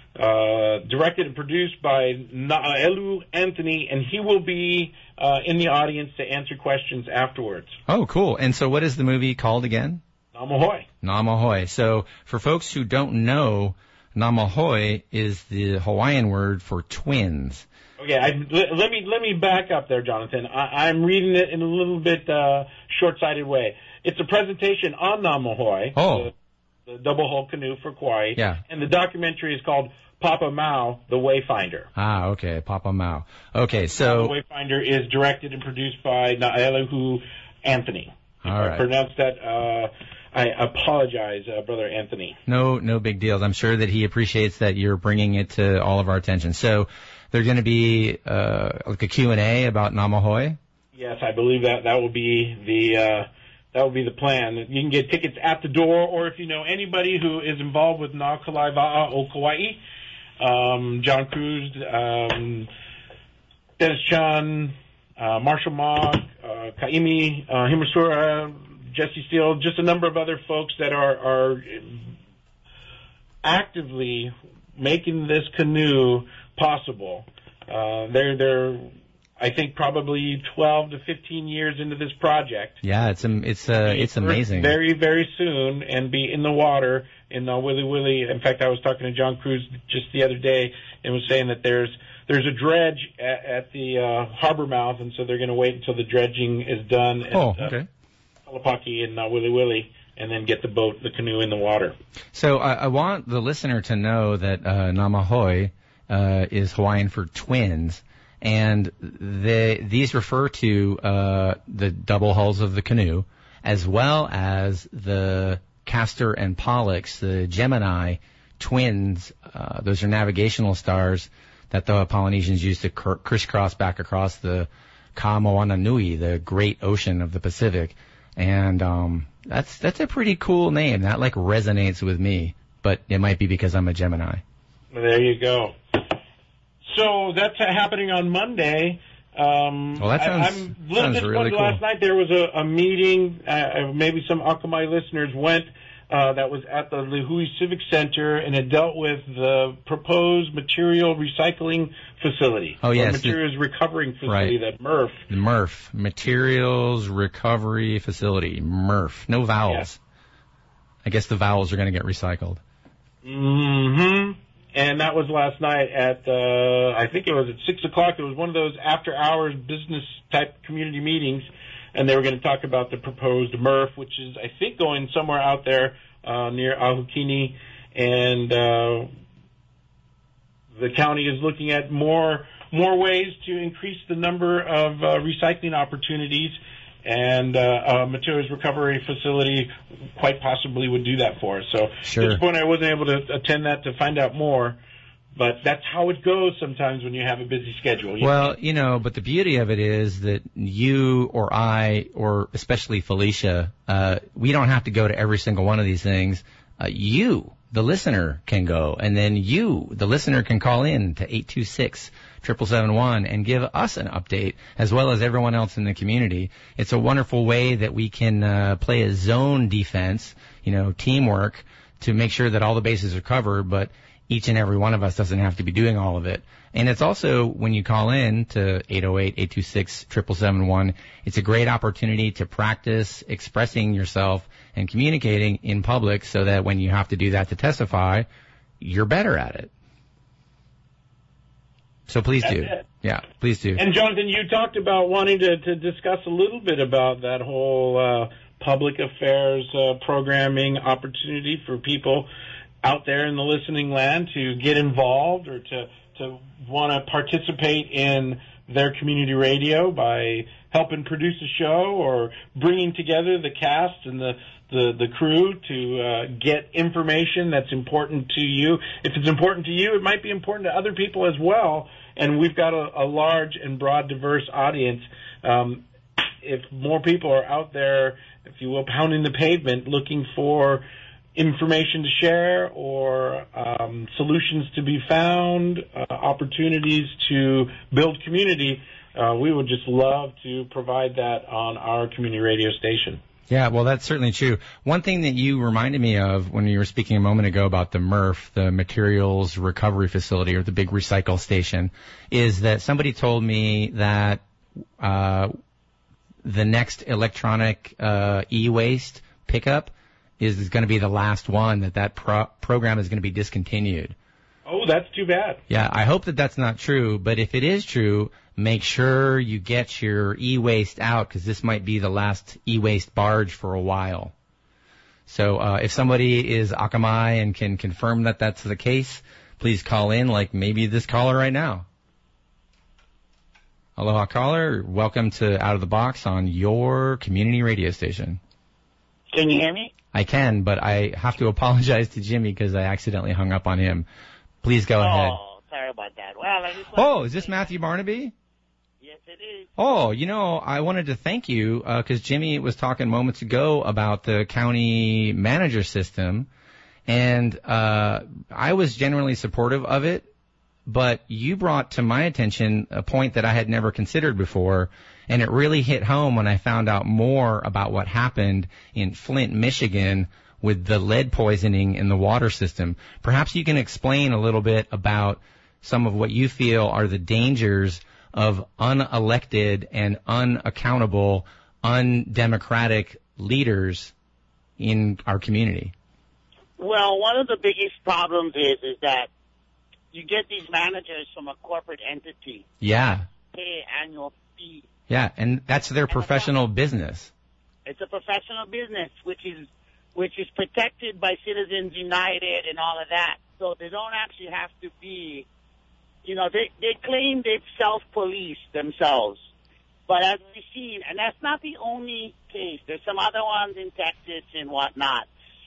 directed and produced by Naelu Anthony, and he will be in the audience to answer questions afterwards. Oh, cool. And so what is the movie called again? Namahoe. Namahoe. So for folks who don't know, Namahoe is the Hawaiian word for twins. Okay, let me back up there, Jonathan. I'm reading it in a little bit short-sighted way. It's a presentation on Namahoe, the double hull canoe for Kauai, and the documentary is called Papa Mau, the Wayfinder. Ah, okay, Papa Mau. Okay, so... The Wayfinder is directed and produced by Naelu Anthony. If All right. I pronounced that, I apologize, Brother Anthony. No big deal. I'm sure that he appreciates that you're bringing it to all of our attention. So there's going to be like a Q&A about Namahoe? Yes, I believe that will be the plan. You can get tickets at the door, or if you know anybody who is involved with Na Kalaiva'a o Kauai, John Cruz, Dennis Chan, Marshall Mogg, Kaimi Himasura, Jesse Steele, just a number of other folks that are actively making this canoe possible. They're I think probably 12 to 15 years into this project. Yeah, it's amazing. Very, very soon, and be in the water in Willy Willy. In fact, I was talking to John Cruz just the other day and was saying that there's a dredge at the harbor mouth, and so they're going to wait until the dredging is done at Kalapaki and Willy Willy, and then get the canoe in the water. So I want the listener to know that Namahoe is Hawaiian for twins. And these refer to the double hulls of the canoe, as well as the Castor and Pollux, the Gemini twins. Those are navigational stars that the Polynesians used to crisscross back across the Ka Moana Nui, the great ocean of the Pacific. And that's a pretty cool name. That like resonates with me, but it might be because I'm a Gemini. Well, there you go. So that's happening on Monday. Well, that sounds really cool. Last night there was a meeting. Maybe some Akamai listeners went. That was at the Lihue Civic Center, and it dealt with the proposed material recycling facility. Oh, yes. Materials recovering facility, that MRF. The MRF, Materials Recovery Facility, MRF. No vowels. Yeah. I guess the vowels are going to get recycled. Mm-hmm. And that was last night at, I think it was at 6 o'clock. It was one of those after-hours business-type community meetings, and they were going to talk about the proposed MRF, which is, I think, going somewhere out there near Ahukini. And the county is looking at more ways to increase the number of recycling opportunities, and a materials recovery facility quite possibly would do that for us. So sure. At this point, I wasn't able to attend that to find out more, but that's how it goes sometimes when you have a busy schedule. Well, but the beauty of it is that you or I, or especially Felicia, we don't have to go to every single one of these things. You, the listener, can go, and then you, the listener, can call in to 826-7771 and give us an update, as well as everyone else in the community. It's a wonderful way that we can play a zone defense, teamwork, to make sure that all the bases are covered, but each and every one of us doesn't have to be doing all of it. And it's also, when you call in to 808-826-7771, it's a great opportunity to practice expressing yourself and communicating in public, so that when you have to do that to testify, you're better at it. So please do. Yeah, please do. And Jonathan, you talked about wanting to discuss a little bit about that whole public affairs programming opportunity for people out there in the listening land to get involved, or to want to participate in their community radio by helping produce a show, or bringing together the cast and the crew to get information that's important to you. If it's important to you, it might be important to other people as well. And we've got a large and broad, diverse audience. If more people are out there, if you will, pounding the pavement, looking for information to share, or solutions to be found, opportunities to build community, we would just love to provide that on our community radio station. Yeah, well, that's certainly true. One thing that you reminded me of when you were speaking a moment ago about the MRF, the Materials Recovery Facility, or the big recycle station, is that somebody told me that the next electronic e-waste pickup is going to be the last one, that program is going to be discontinued. Oh, that's too bad. Yeah, I hope that that's not true, but if it is true, make sure you get your e-waste out, because this might be the last e-waste barge for a while. So if somebody is Akamai and can confirm that that's the case, please call in, like maybe this caller right now. Aloha, caller. Welcome to Out of the Box on your community radio station. Can you hear me? I can, but I have to apologize to Jimmy because I accidentally hung up on him. Please go ahead. Oh, sorry about that. Well, is this Matthew Barnaby? Yes, it is. Oh, I wanted to thank you because Jimmy was talking moments ago about the county manager system, and I was generally supportive of it, but you brought to my attention a point that I had never considered before, and it really hit home when I found out more about what happened in Flint, Michigan, with the lead poisoning in the water system. Perhaps you can explain a little bit about some of what you feel are the dangers of unelected and unaccountable, undemocratic leaders in our community. Well, one of the biggest problems is that you get these managers from a corporate entity. Yeah. Pay annual fee. Yeah, and that's their professional business. It's a professional business, which is protected by Citizens United and all of that. So they don't actually have to be, they claim they've self-policed themselves. But as we see, and that's not the only case. There's some other ones in Texas and whatnot.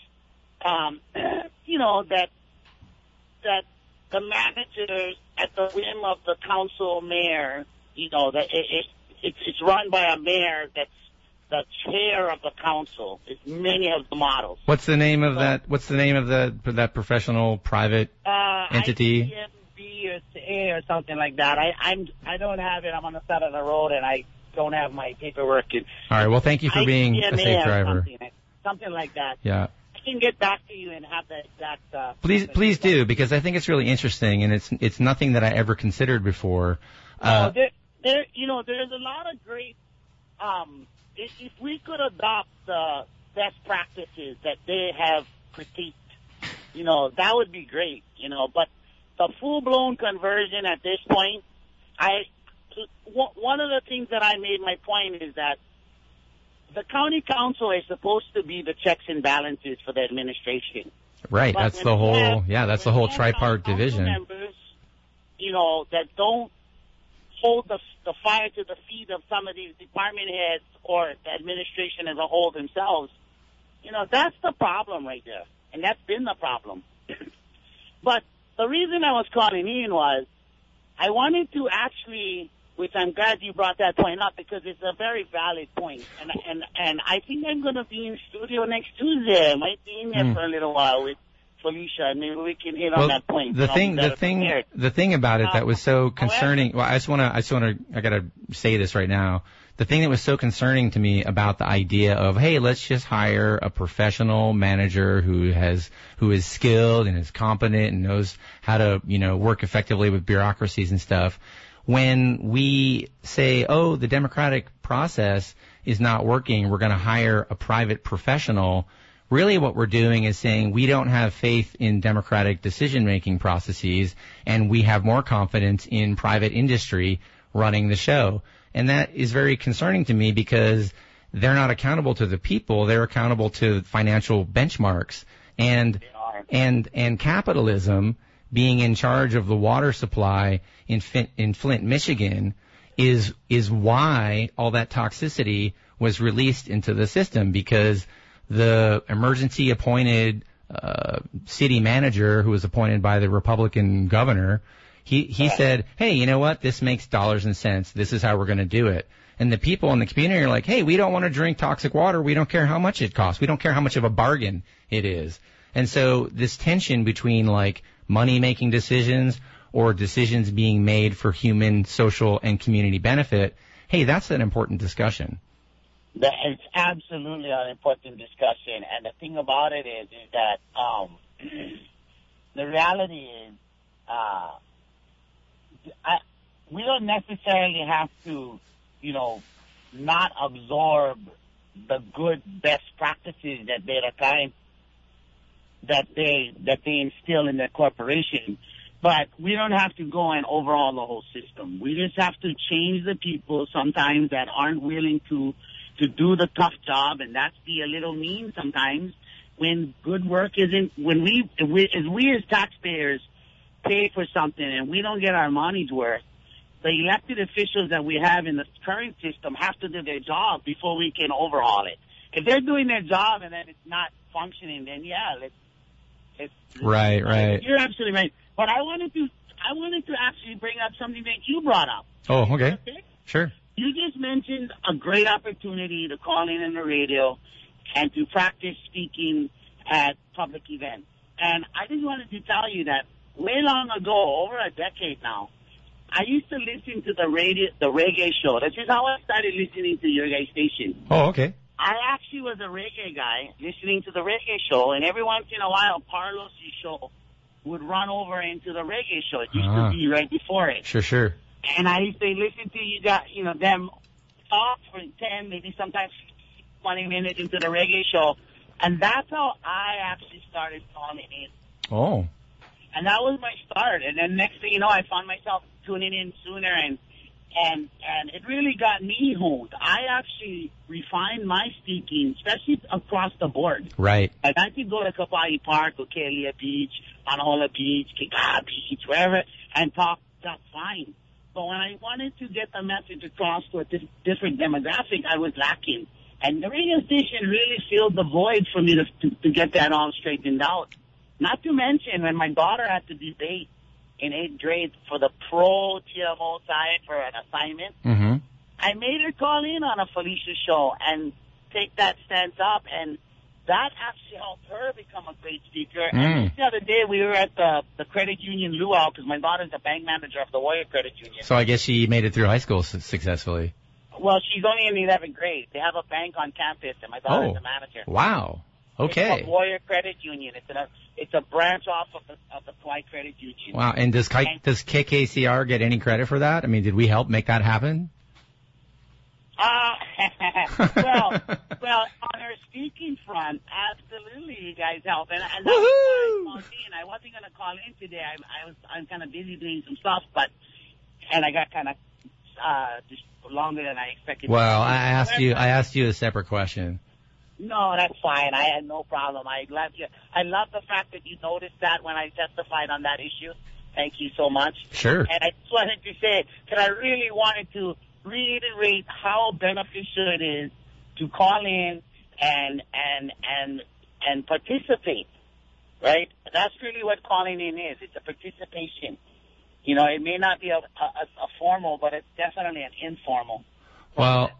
That the managers at the whim of the council mayor, that it's run by a mayor that's the chair of the council. Is many of the models. What's the name of that? What's the name of that professional private entity? ICMB or A or something like that. I don't have it. I'm on the side of the road and I don't have my paperwork. All right. Well, thank you for being a safe driver. Something like that. Yeah. I can get back to you and have the exact. Please do, because I think it's really interesting, and it's nothing that I ever considered before. There's a lot of great. If we could adopt the best practices that they have critiqued, that would be great. But the full-blown conversion at this point, one of the things that I made my point is that the county council is supposed to be the checks and balances for the administration. Right. But that's the whole tripart division. Members, that don't hold the fire to the feet of some of these department heads or the administration as a whole themselves, that's the problem right there. And that's been the problem. But the reason I was calling in was I wanted to actually, which I'm glad you brought that point up because it's a very valid point. And I think I'm going to be in studio next Tuesday. I might be in there for a little while with Felicia, and maybe we can hit on that point. The thing about it that was so concerning. Well, I gotta say this right now. The thing that was so concerning to me about the idea of, hey, let's just hire a professional manager who is skilled and is competent and knows how to, work effectively with bureaucracies and stuff. When we say, oh, the democratic process is not working, we're going to hire a private professional. Really what we're doing is saying we don't have faith in democratic decision-making processes, and we have more confidence in private industry running the show. And that is very concerning to me because they're not accountable to the people. They're accountable to financial benchmarks. And capitalism being in charge of the water supply in Flint, Michigan is why all that toxicity was released into the system, because the emergency appointed city manager who was appointed by the Republican governor, he said, hey, you know what? This makes dollars and cents. This is how we're going to do it. And the people in the community are like, hey, we don't want to drink toxic water. We don't care how much it costs. We don't care how much of a bargain it is. And so this tension between like money-making decisions or decisions being made for human, social, and community benefit, hey, that's an important discussion. It's absolutely an important discussion, and the thing about it is that the reality is we don't necessarily have to, not absorb the good best practices that they instill in their corporation. But we don't have to go and overhaul the whole system. We just have to change the people sometimes that aren't willing to do the tough job, and that's be a little mean sometimes when good work isn't, when we as taxpayers pay for something and we don't get our money's worth, the elected officials that we have in the current system have to do their job before we can overhaul it. If they're doing their job and then it's not functioning, then Right. You're absolutely right. But I wanted to actually bring up something that you brought up. Oh, okay. Sure. You just mentioned a great opportunity to call in the radio and to practice speaking at public events. And I just wanted to tell you that way long ago, over a decade now, I used to listen to the reggae show. This is how I started listening to your guys' station. Oh, okay. I actually was a reggae guy listening to the reggae show, and every once in a while, Carlos' show would run over into the reggae show. It used to be right before it. Sure. And I used to listen to them talk for 10, maybe sometimes 20 minutes into the reggae show. And that's how I actually started calling in. Oh. And that was my start. And then next thing you know, I found myself tuning in sooner, and it really got me honed. I actually refined my speaking, especially across the board. Right. Like I could go to Kapali Park or Kelia Beach, Anahola Beach, Kikaha Beach, wherever, and talk just fine. But when I wanted to get the message across to a different demographic, I was lacking. And the radio station really filled the void for me to get that all straightened out. Not to mention when my daughter had to debate in 8th grade for the pro TMO side for an assignment, I made her call in on a Felicia show and take that stance up, and that actually helped her become a great speaker. And the other day we were at the credit union luau because my daughter's the bank manager of the Warrior Credit Union. So I guess she made it through high school successfully. Well, she's only in 11th grade. They have a bank on campus, and my daughter's the manager. Wow. Okay. It's called Warrior Credit Union. It's a branch off of the Kauai Credit Union. Wow. And does KKCR get any credit for that? I mean, did we help make that happen? Well, on her speaking front, absolutely, you guys help. And that's why I called in. I wasn't going to call in today. I'm kind of busy doing some stuff, and I got kind of just longer than I expected. Well, I asked you a separate question. No, that's fine. I had no problem. I love the fact that you noticed that when I testified on that issue. Thank you so much. Sure. And I just wanted to say that I really wanted to reiterate how beneficial it is to call in and participate, right? That's really what calling in is. It's a participation. It may not be a formal, but it's definitely an informal. Well,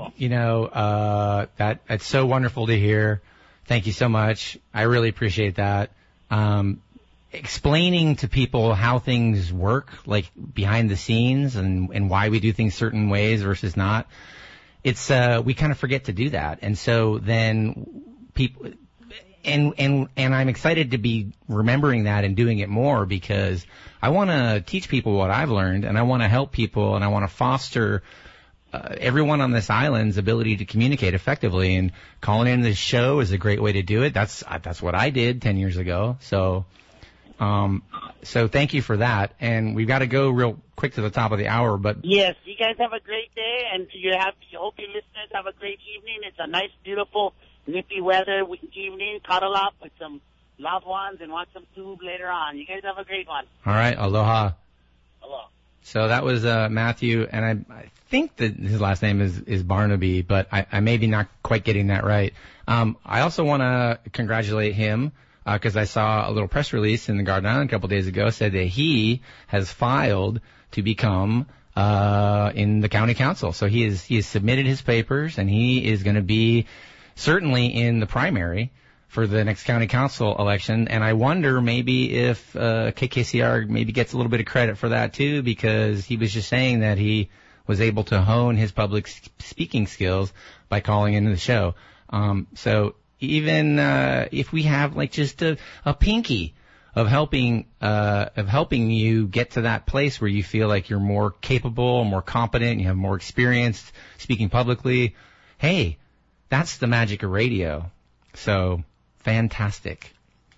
that's so wonderful to hear. Thank you so much. I really appreciate that. Explaining to people how things work, like behind the scenes and why we do things certain ways versus not. It's, we kind of forget to do that. And so then people, and I'm excited to be remembering that and doing it more because I want to teach people what I've learned and I want to help people and I want to foster everyone on this island's ability to communicate effectively, and calling in this show is a great way to do it. That's what I did 10 years ago. So thank you for that. And we've got to go real quick to the top of the hour, but yes, you guys have a great day, and hope your listeners have a great evening. It's a nice, beautiful, nippy weather evening. Cuddle up with some loved ones and watch some tube later on. You guys have a great one. All right, aloha. Aloha. So that was Matthew, and I think that his last name is Barnaby, but I may be not quite getting that right. I also want to congratulate him because I saw a little press release in the Garden Island a couple days ago said that he has filed to become in the county council. So he has submitted his papers, and he is going to be certainly in the primary for the next county council election. And I wonder maybe if KKCR maybe gets a little bit of credit for that too, because he was just saying that he was able to hone his public speaking skills by calling into the show. So even if we have like just a pinky of helping you get to that place where you feel like you're more capable, more competent, you have more experience speaking publicly, hey, that's the magic of radio. So fantastic.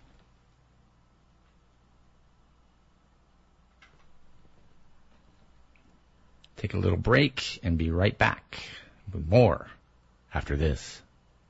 Take a little break and be right back with more after this.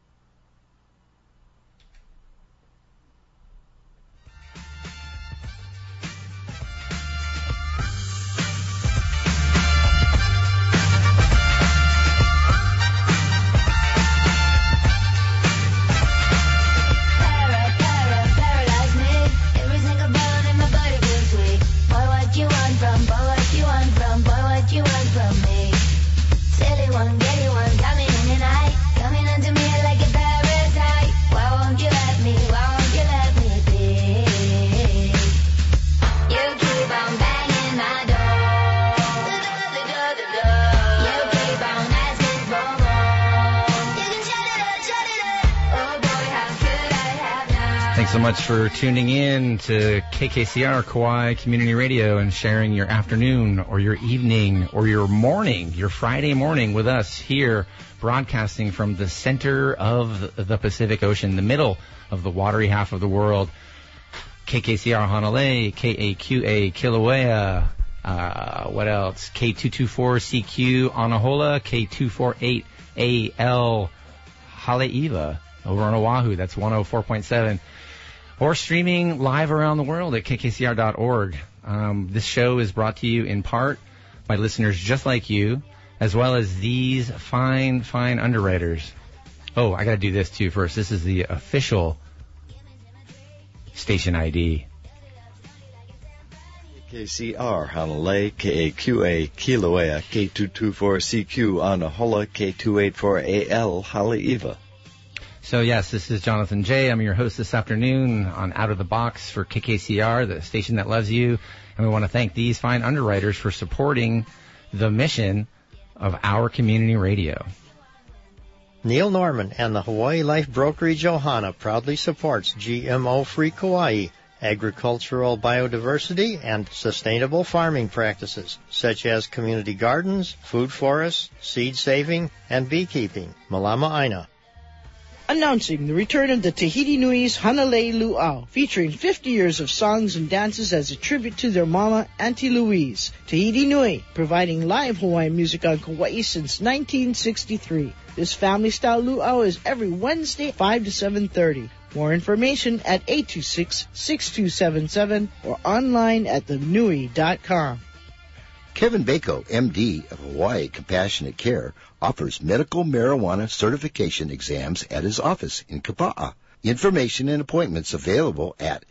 So much for tuning in to KKCR Kauai Community Radio and sharing your afternoon or your evening or your morning, your Friday morning with us here, broadcasting from the center of the Pacific Ocean, the middle of the watery half of the world. KKCR Hanalei, KAQA Kilauea, what else? K224CQ Anahola, K248AL Haleiwa over on Oahu. That's 104.7. Or streaming live around the world at kkcr.org. This show is brought to you in part by listeners just like you, as well as these fine, fine underwriters. Oh, I got to do this too first. This is the official station ID. KKCR Hanalei, KAQA Kilauea, K224CQ Anahola, K284AL Haleiwa. So, yes, this is Jonathan J. I'm your host this afternoon on Out of the Box for KKCR, the station that loves you. And we want to thank these fine underwriters for supporting the mission of our community radio. Neil Norman and the Hawaii Life Brokerage Ohana proudly supports GMO-free Kauai, agricultural biodiversity, and sustainable farming practices, such as community gardens, food forests, seed saving, and beekeeping. Malama Aina. Announcing the return of the Tahiti Nui's Hanalei Luau, featuring 50 years of songs and dances as a tribute to their mama, Auntie Louise. Tahiti Nui, providing live Hawaiian music on Kauai since 1963. This family-style luau is every Wednesday, 5 to 7:30. More information at 826-6277 or online at thenui.com. Kevin Bako, MD of Hawaii Compassionate Care, offers medical marijuana certification exams at his office in Kapa'a. Information and appointments available at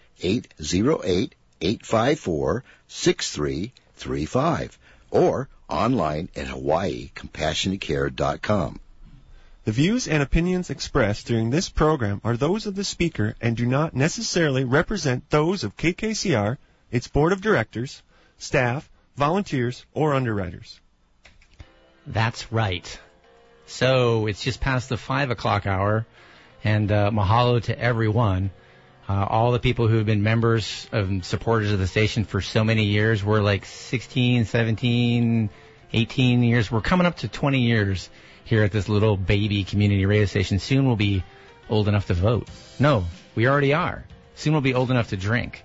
808-854-6335 or online at hawaiicompassionatecare.com. The views and opinions expressed during this program are those of the speaker and do not necessarily represent those of KKCR, its board of directors, staff, volunteers, or underwriters. That's right. So it's just past the 5 o'clock hour, and mahalo to everyone. All the people who have been members and supporters of the station for so many years. We're like 16, 17, 18 years. We're coming up to 20 years here at this little baby community radio station. Soon we'll be old enough to vote. No, we already are. Soon we'll be old enough to drink.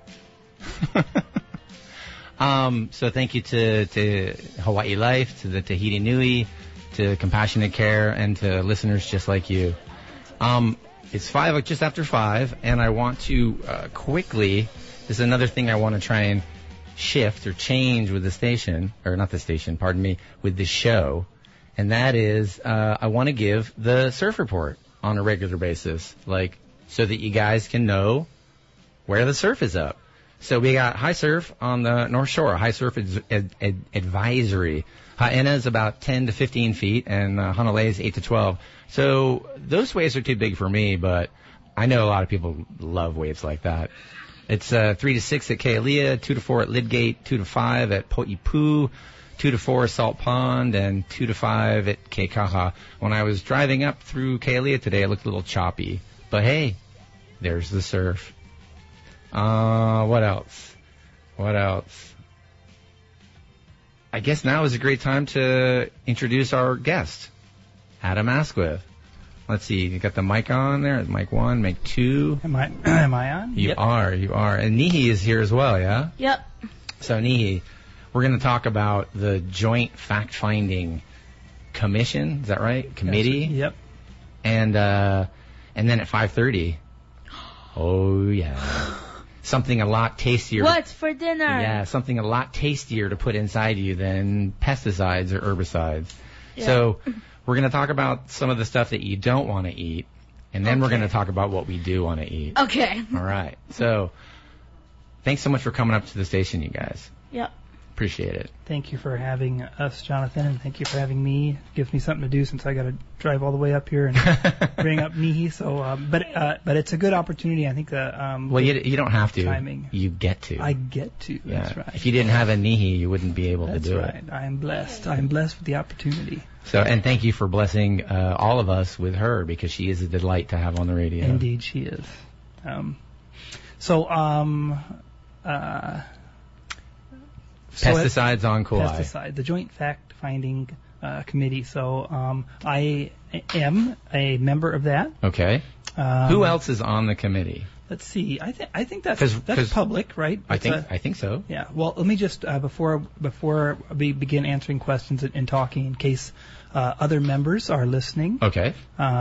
So thank you to Hawaii Life, to the Tahiti Nui, to Compassionate Care, and to listeners just like you. It's just after 5, and I want to quickly, this is another thing I want to try and shift or change with the station, or not the station, pardon me, with the show, and that is I want to give the surf report on a regular basis, like so that you guys can know where the surf is up. So we got high surf on the North Shore, high surf advisory. Haena is about 10 to 15 feet, and Hanalei is 8 to 12. So those waves are too big for me, but I know a lot of people love waves like that. It's 3 to 6 at Kealia, 2 to 4 at Lidgate, 2 to 5 at Poipu, 2 to 4 Salt Pond, and 2 to 5 at Keikaha. When I was driving up through Kealia today, it looked a little choppy. But hey, there's the surf. What else? I guess now is a great time to introduce our guest, Adam Asquith. Let's see, you got the mic on there, mic 1, mic 2. Am I on? You are. And Nihi is here as well, yeah? Yep. So Nihi, we're going to talk about the Joint Fact-Finding Commission, is that right? Committee? Yep. And then at 5:30, oh yeah, something a lot tastier. What's for dinner? Yeah, something a lot tastier to put inside you than pesticides or herbicides. Yeah. So we're going to talk about some of the stuff that you don't want to eat, and then we're going to talk about what we do want to eat. Okay. All right. So thanks so much for coming up to the station, you guys. Yep. Appreciate it. Thank you for having us, Jonathan, and thank you for having me. Gives me something to do since I got to drive all the way up here and bring up Nihi. So, but it's a good opportunity. I think well, you don't have to. Timing. You get to. I get to. Yeah. That's right. If you didn't have a Nihi, you wouldn't be able to do it. That's right. I am blessed. I am blessed with the opportunity. So, and thank you for blessing all of us with her, because she is a delight to have on the radio. Indeed, she is. Pesticides on Kauai. Pesticide, the Joint Fact-Finding Committee. So I am a member of that. Okay. Who else is on the committee? Let's see. I think that's public, right? I think so. Yeah. Well, let me just before we begin answering questions and talking, in case other members are listening. Okay.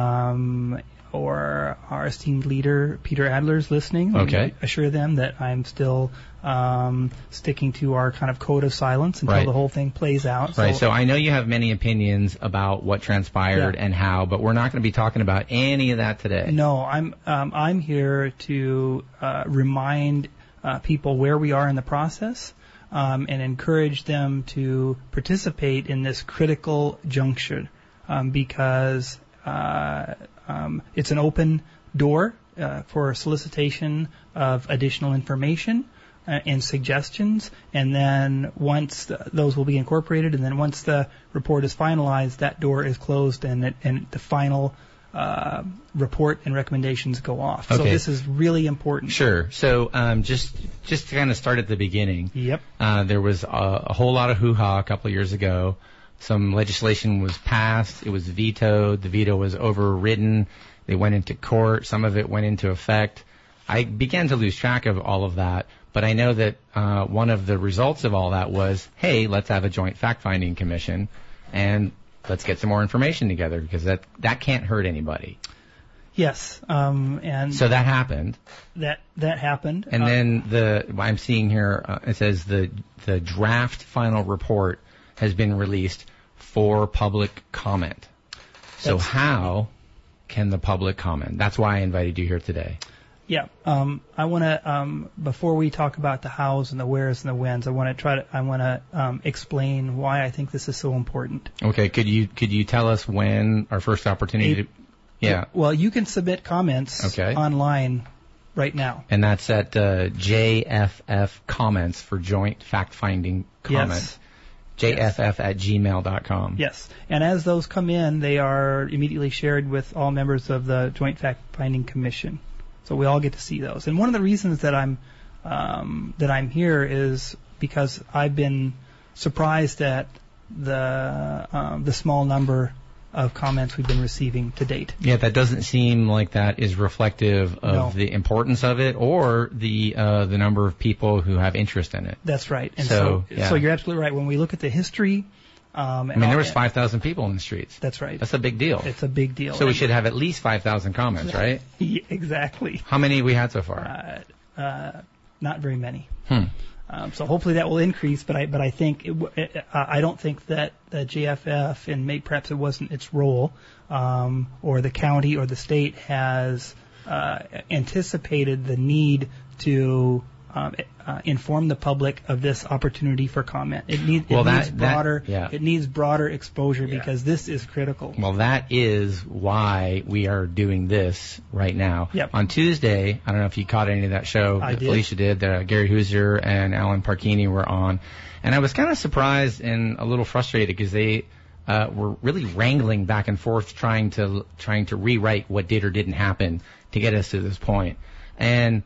Or our esteemed leader Peter Adler's listening. Okay. Assure them that I'm still sticking to our kind of code of silence until the whole thing plays out. Right. So I know you have many opinions about what transpired and how, but we're not going to be talking about any of that today. No, I'm here to remind people where we are in the process. And encourage them to participate in this critical juncture, because it's an open door for solicitation of additional information and suggestions, and then once those will be incorporated, and then once the report is finalized, that door is closed, and the final report and recommendations go off. Okay. So this is really important. Sure. So just to kind of start at the beginning. Yep. There was a whole lot of hoo-ha a couple of years ago. Some legislation was passed. It was vetoed. The veto was overridden. They went into court. Some of it went into effect. I began to lose track of all of that, but I know that one of the results of all that was, hey, let's have a joint fact-finding commission, and let's get some more information together, because that can't hurt anybody. Yes, and so that happened. That happened. And then I'm seeing here, it says the draft final report has been released for public comment. So how can the public comment? That's why I invited you here today. Yeah, I want to before we talk about the hows and the wheres and the whens, I want to explain why I think this is so important. Okay, could you tell us when our first opportunity? Yeah. Well, you can submit comments online right now, and that's at JFF comments for Joint Fact Finding Comment. Yes. JFF@gmail.com. Yes, and as those come in, they are immediately shared with all members of the Joint Fact Finding Commission. So we all get to see those. And one of the reasons that I'm here is because I've been surprised at the small number of comments we've been receiving to date. Yeah, that doesn't seem like that is reflective of the importance of it or the number of people who have interest in it. That's right. And so you're absolutely right. When we look at the history, there was 5,000 people in the streets. That's right. That's a big deal. It's a big deal. So we should have at least 5,000 comments, right? Exactly. How many have we had so far? Not very many. So hopefully that will increase, but I think I don't think that the JFF, and perhaps it wasn't its role, or the county or the state has anticipated the need to inform the public of this opportunity for comment. It needs broader exposure because this is critical. Well, that is why we are doing this right now. Yep. On Tuesday, I don't know if you caught any of that show that Felicia did. Gary Hooser and Alan Parkini were on. And I was kind of surprised and a little frustrated because they were really wrangling back and forth trying to rewrite what did or didn't happen to get us to this point. And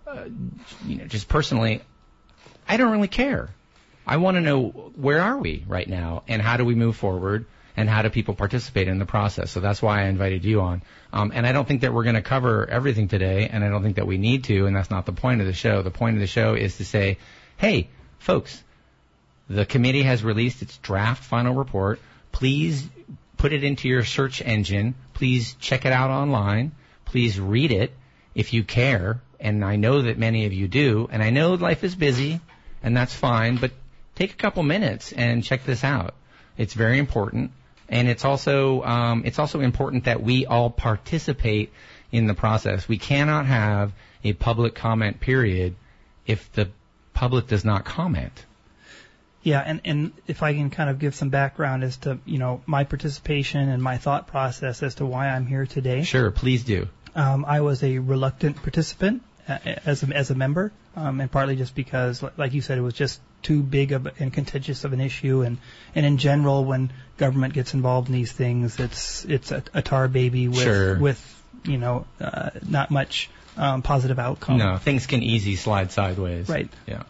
just personally, I don't really care. I want to know where are we right now and how do we move forward and how do people participate in the process. So that's why I invited you on. And I don't think that we're going to cover everything today, and I don't think that we need to, and that's not the point of the show. The point of the show is to say, hey, folks, the committee has released its draft final report. Please put it into your search engine. Please check it out online. Please read it if you care. And I know that many of you do. And I know life is busy, and that's fine. But take a couple minutes and check this out. It's very important. And it's also important that we all participate in the process. We cannot have a public comment period if the public does not comment. Yeah, and if I can kind of give some background as to, my participation and my thought process as to why I'm here today. Sure, please do. I was a reluctant participant as a member, and partly just because, like you said, it was just too big and contentious of an issue, and in general, when government gets involved in these things, it's a tar baby with not much positive outcome. No, things can easily slide sideways. Right. Yeah.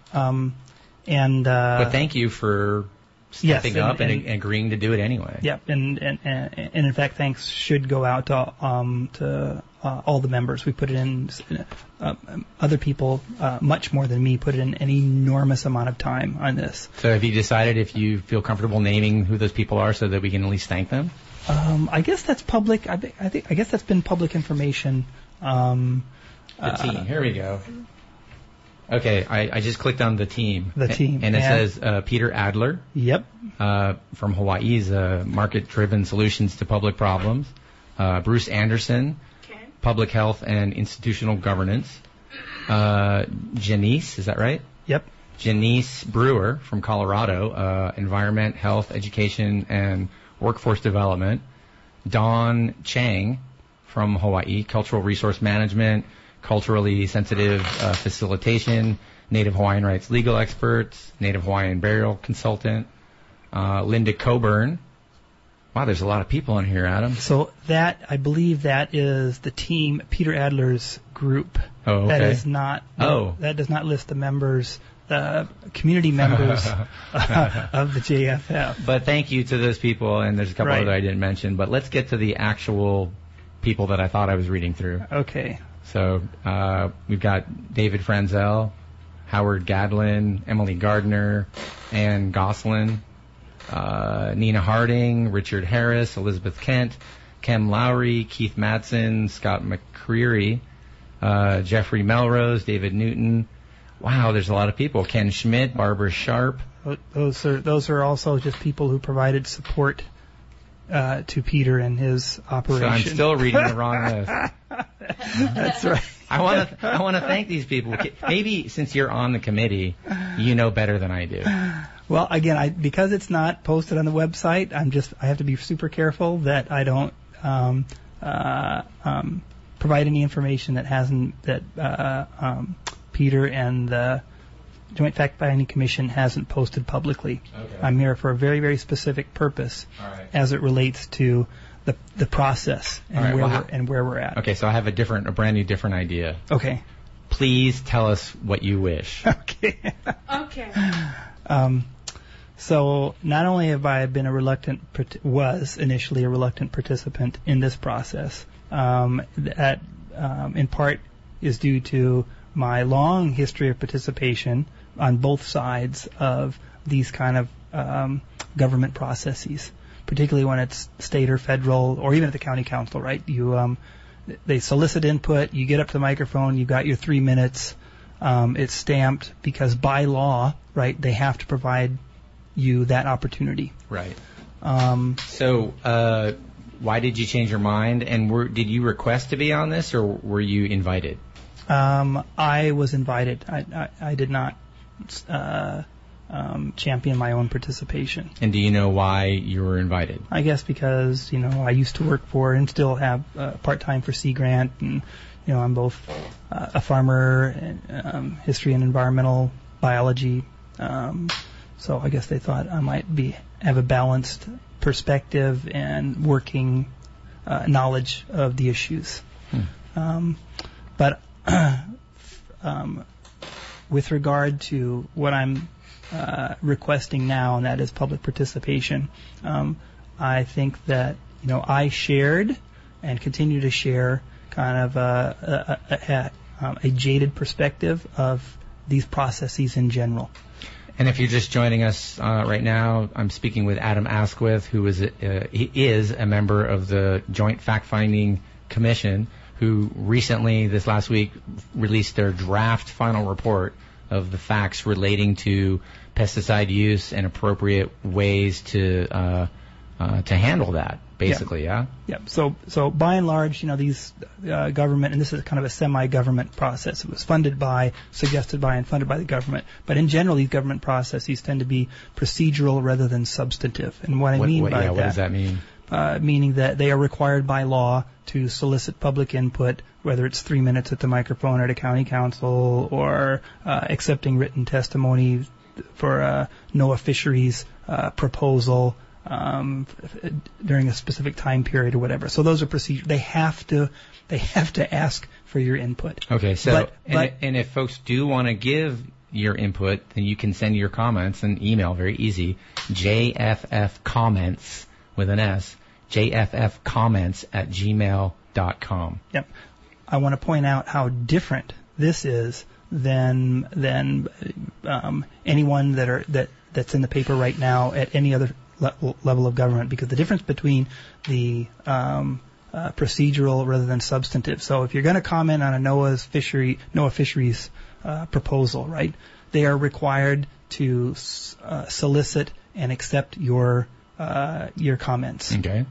But thank you for stepping up and agreeing to do it anyway. Yep, and in fact, thanks should go out to all the members. We put it in. Other people, much more than me, put in an enormous amount of time on this. So, have you decided if you feel comfortable naming who those people are, so that we can at least thank them? I guess that's public. I guess that's been public information. The team. Here we go. Okay, I just clicked on the team. The team. And it says Peter Adler. Yep. From Hawaii's Market-Driven Solutions to Public Problems. Bruce Anderson, Public Health and Institutional Governance. Janice, is that right? Yep. Janice Brewer from Colorado, Environment, Health, Education, and Workforce Development. Don Chang from Hawaii, Cultural Resource Management, Culturally Sensitive Facilitation, Native Hawaiian Rights Legal Experts, Native Hawaiian Burial Consultant, Linda Coburn. Wow, there's a lot of people in here, Adam. So I believe that is the team, Peter Adler's group. Oh, okay. That is not. That does not list the members, community members of the JFF. But thank you to those people, and there's a couple other I didn't mention. But let's get to the actual people that I thought I was reading through. Okay. So we've got David Franzel, Howard Gadlin, Emily Gardner, Ann Goslin, Nina Harding, Richard Harris, Elizabeth Kent, Kem Lowry, Keith Madsen, Scott McCreary, Jeffrey Melrose, David Newton. Wow, there's a lot of people. Ken Schmidt, Barbara Sharp. Those are also just people who provided support to Peter and his operation. So I'm still reading the wrong list. That's right. I want to thank these people. Maybe since you're on the committee, you know better than I do. Well, again, because it's not posted on the website, I have to be super careful that I don't provide any information that Peter and the Joint Fact-Finding Commission hasn't posted publicly. Okay. I'm here for a very, very specific purpose as it relates to the process and where we're at. Okay, so I have a brand new different idea. Okay. Please tell us what you wish. Okay. Okay. So not only have I been was initially a reluctant participant in this process, that in part is due to my long history of participation on both sides of these kind of government processes, particularly when it's state or federal or even at the county council, right? They solicit input, you get up to the microphone, you've got your 3 minutes, it's stamped because by law, right, they have to provide you that opportunity. Right. So why did you change your mind, and did you request to be on this, or were you invited? I was invited. I did not champion my own participation. And do you know why you were invited? I guess because, I used to work for and still have part-time for Sea Grant, and, I'm both a farmer, and, history and environmental biology. So I guess they thought I might have a balanced perspective and working knowledge of the issues. But with regard to what I'm requesting now, and that is public participation, I think that I shared and continue to share kind of a jaded perspective of these processes in general. And if you're just joining us right now, I'm speaking with Adam Asquith, who is a member of the Joint Fact-Finding Commission, who recently, this last week, released their draft final report of the facts relating to pesticide use and appropriate ways to handle that, basically, yeah? Yeah. So by and large, these government, and this is kind of a semi-government process. It was suggested by and funded by the government. But in general, these government processes tend to be procedural rather than substantive. And what I mean by that... what does that mean? Meaning that they are required by law to solicit public input, whether it's 3 minutes at the microphone at a county council or accepting written testimony for a NOAA fisheries proposal during a specific time period or whatever. So those are procedures. They have to ask for your input. Okay. So and if folks do want to give your input, then you can send your comments and email. Very easy. JFFcomments with an S. JFFcomments@gmail.com. Yep. I want to point out how different this is than anyone that's in the paper right now at any other level of government, because the difference between the procedural rather than substantive. So if you're going to comment on a NOAA fisheries proposal, right, they are required to solicit and accept your comments. Okay.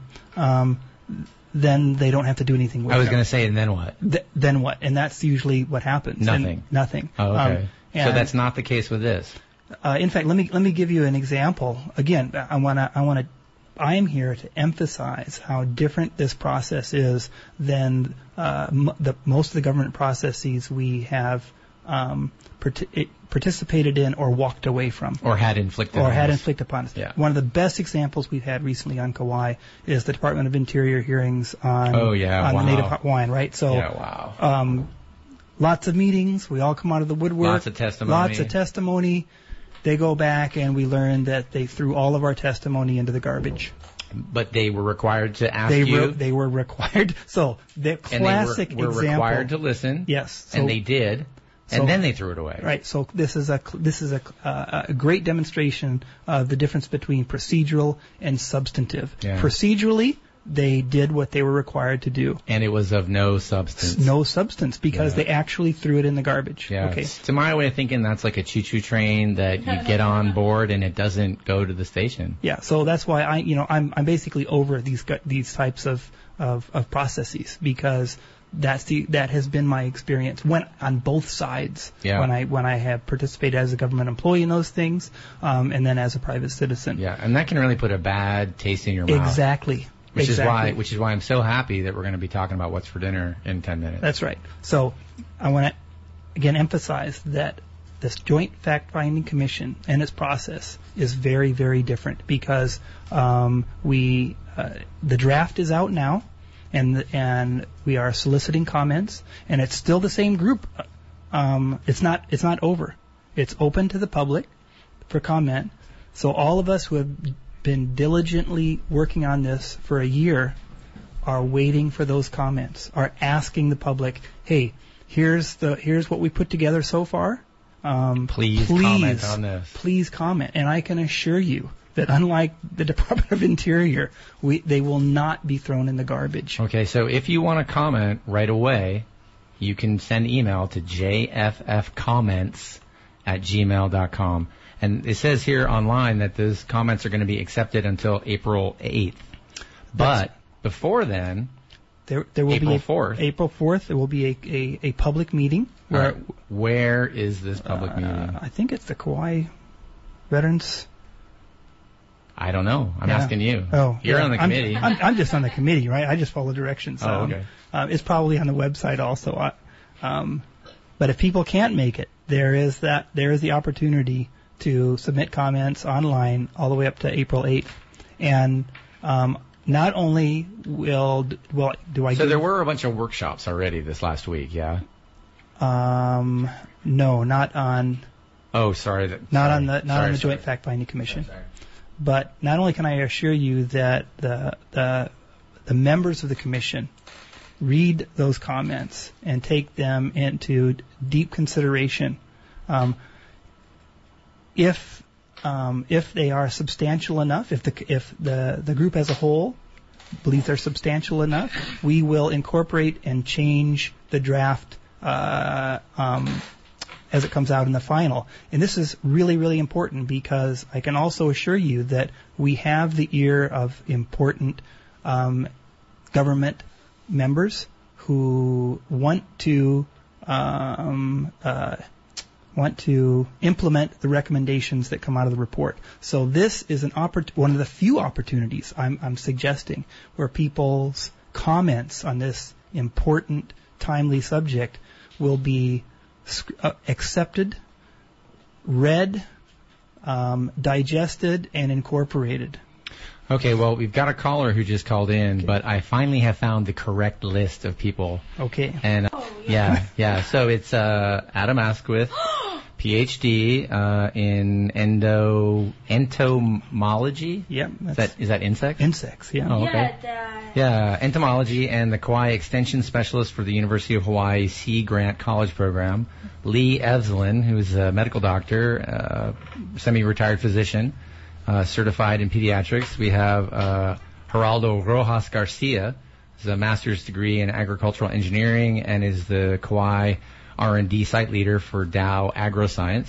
Then they don't have to do anything with it. I was going to say, and then what? Then what? And that's usually what happens. Nothing. Nothing. Oh, okay. So that's not the case with this. In fact, let me give you an example. Again, I am here to emphasize how different this process is than most of the government processes we have participated in or walked away from. Or had inflicted upon us. Yeah. One of the best examples we've had recently on Kauai is the Department of Interior hearings on the Native Hawaiian, right? So, lots of meetings. We all come out of the woodwork. Lots of testimony. They go back and we learn that they threw all of our testimony into the garbage. But they were required to ask you. They were required. So the classic and they were required to listen. Yes. And they did. And then they threw it away. Right. So this is a great demonstration of the difference between procedural and substantive. Yeah. Procedurally, they did what they were required to do. And it was of no substance. No substance, because they actually threw it in the garbage. Yeah. Okay. To my way of thinking, that's like a choo-choo train that you get on board and it doesn't go to the station. Yeah. So that's why I'm basically over these types of processes, because that has been my experience on both sides. Yeah. When I have participated as a government employee in those things, and then as a private citizen. Yeah, and that can really put a bad taste in your mouth. Exactly. Which is why I'm so happy that we're going to be talking about what's for dinner in 10 minutes. That's right. So I want to again emphasize that this Joint Fact-Finding Commission and its process is very, very different, because the draft is out now. And we are soliciting comments, and it's still the same group. It's not over. It's open to the public for comment. So all of us who have been diligently working on this for a year are waiting for those comments, are asking the public, hey, here's what we put together so far. Please comment on this. Please comment. And I can assure you that unlike the Department of Interior, they will not be thrown in the garbage. Okay, so if you want to comment right away, you can send email to jffcomments@gmail.com. And it says here online that those comments are going to be accepted until April 8th. But before then, There will April be 4th. April 4th. There will be a public meeting. Where is this public meeting? I think it's the Kauai Veterans. I don't know. I'm asking you. Oh, you're on the committee. I'm just on the committee, right? I just follow directions. Okay. It's probably on the website also. But if people can't make it, there is the opportunity to submit comments online all the way up to April 8th, and not only So there were a bunch of workshops already this last week, yeah? No, not on. Oh, sorry. Not on the Joint Fact-Finding Commission. But not only can I assure you that the members of the commission read those comments and take them into deep consideration, if they are substantial enough, if the group as a whole believes they're substantial enough, we will incorporate and change the draft as it comes out in the final. And this is really, really important because I can also assure you that we have the ear of important government members who want to implement the recommendations that come out of the report. So this is one of the few opportunities I'm suggesting where people's comments on this important, timely subject will be accepted, read, digested, and incorporated. Okay, well, we've got a caller who just called in, but I finally have found the correct list of people. Okay. And yeah. So it's Adam Asquith, PhD in entomology. Yep. Is that insects? Insects. Yeah. Oh, okay. Yeah, entomology and the Kauai Extension Specialist for the University of Hawaii Sea Grant College Program. Lee Evslin, who's a medical doctor, semi-retired physician, certified in pediatrics. We have Geraldo Rojas Garcia, who's a master's degree in agricultural engineering and is the Kauai R&D site leader for Dow AgroScience.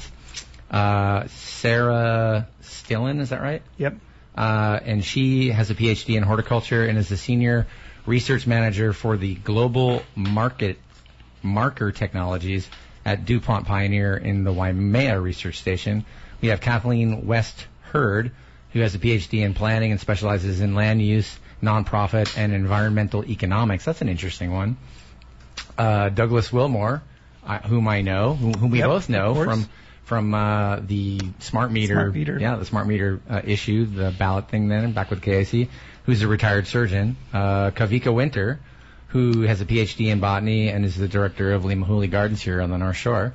Sarah Stillen, is that right? Yep. And she has a PhD in horticulture and is the senior research manager for the global marker technologies at DuPont Pioneer in the Waimea Research Station. We have Kathleen West Hurd, who has a PhD in planning and specializes in land use, nonprofit, and environmental economics. That's an interesting one. Douglas Wilmore, whom I know, whom we both know from the Smart Meter. Yeah, the Smart Meter issue, the ballot thing then, back with KIC, who's a retired surgeon. Kavika Winter, who has a PhD in botany and is the director of Limahuli Gardens here on the North Shore.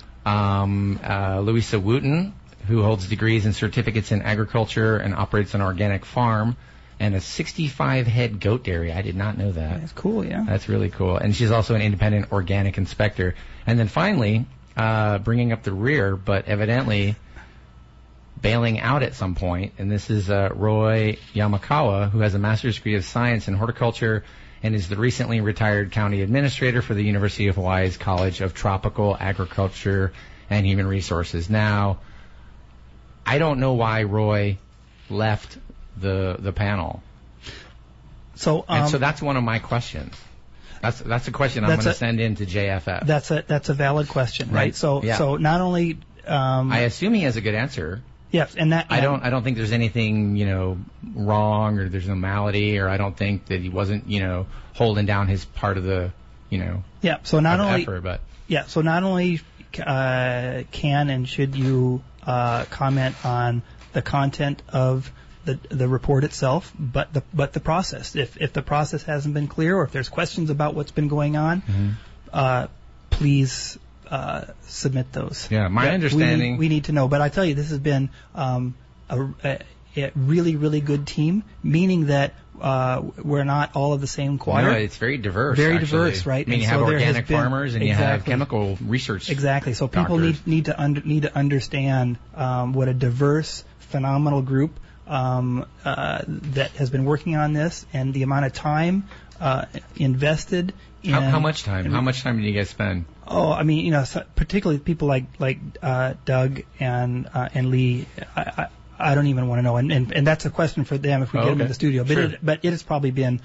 Louisa Wooten, who holds degrees and certificates in agriculture and operates an organic farm and a 65-head goat dairy. I did not know that. That's cool, yeah. That's really cool. And she's also an independent organic inspector. And then finally, bringing up the rear, but evidently bailing out at some point, and this is Roy Yamakawa, who has a master's degree of science in horticulture and is the recently retired county administrator for the University of Hawaii's College of Tropical Agriculture and Human Resources. Now, I don't know why Roy left the panel. So that's one of my questions. That's a question I'm going to send in to JFF. That's a valid question, right? So not only I assume he has a good answer. Yes, and that I don't think there's anything wrong or there's no malady, or I don't think that he wasn't holding down his part of the So not only effort, but so not only can and should you comment on the content of the report itself, but the process. If the process hasn't been clear, or if there's questions about what's been going on, please submit those. Yeah, my understanding. We need to know. But I tell you, this has been a really, really good team, meaning that we're not all of the same choir. No, it's very diverse. Very diverse, right? I mean, you have organic farmers and you have chemical research. Exactly. So people need to understand what a diverse, phenomenal group that has been working on this, and the amount of time invested in. How much time? How much time did you guys spend? Oh, I mean, particularly people like Doug and Lee. I don't even want to know, and that's a question for them if we get them in the studio. But sure. It has probably been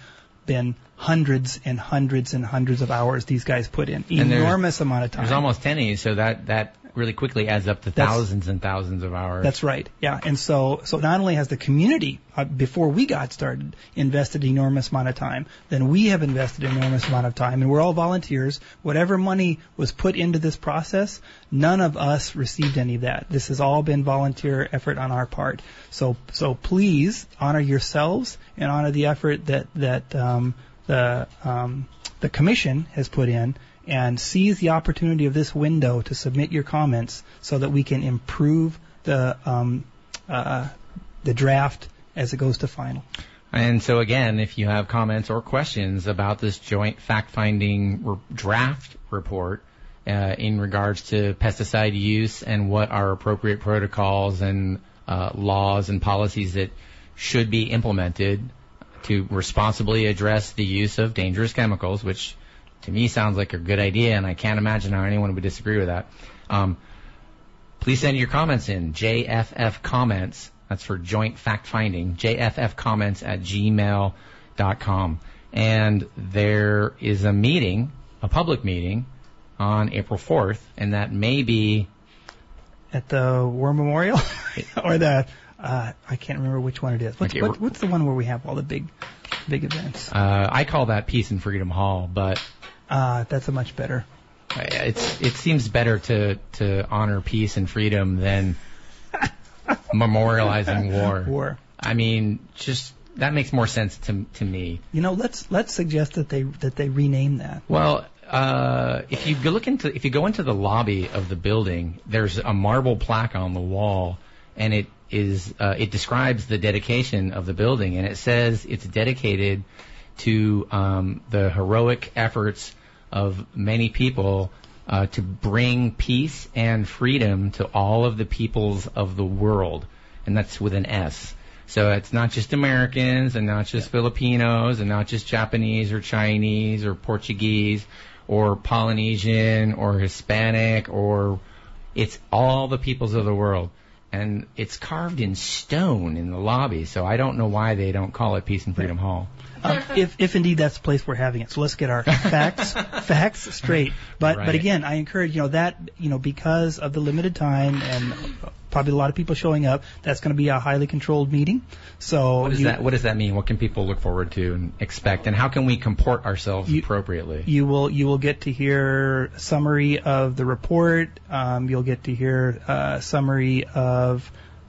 been hundreds and hundreds and hundreds of hours these guys put in. And Enormous amount of time. There's almost 10 of you, so that really quickly adds up to thousands and thousands of hours. That's right. Yeah. And so not only has the community, before we got started, invested an enormous amount of time, then we have invested an enormous amount of time, and we're all volunteers. Whatever money was put into this process, none of us received any of that. This has all been volunteer effort on our part. So please honor yourselves and honor the effort that the commission has put in, and seize the opportunity of this window to submit your comments so that we can improve the draft as it goes to final. And so again, if you have comments or questions about this joint fact-finding draft report in regards to pesticide use and what are appropriate protocols and laws and policies that should be implemented to responsibly address the use of dangerous chemicals, which to me sounds like a good idea, and I can't imagine how anyone would disagree with that. Please send your comments in. JFF Comments, that's for Joint Fact Finding, jffcomments@gmail.com. And there is a meeting, a public meeting, on April 4th, and that may be at the War Memorial or the I can't remember which one it is. What's the one where we have all the big events? I call that Peace and Freedom Hall, but that's a much better. It seems better to honor peace and freedom than memorializing war. I mean, just that makes more sense to me. You know, let's suggest that they rename that. Well, if you go into the lobby of the building, there's a marble plaque on the wall, and it describes the dedication of the building, and it says it's dedicated to the heroic efforts of many people to bring peace and freedom to all of the peoples of the world, and that's with an S. So it's not just Americans and not just Filipinos and not just Japanese or Chinese or Portuguese or Polynesian or Hispanic, or it's all the peoples of the world. And it's carved in stone in the lobby, so I don't know why they don't call it Peace and Freedom Hall. If indeed that's the place we're having it. So let's get our facts straight. But again, I encourage, because of the limited time and probably a lot of people showing up, that's going to be a highly controlled meeting. So what does that mean? What can people look forward to and expect, and how can we comport ourselves appropriately? You will get to hear a summary of the report. You'll get to hear a summary of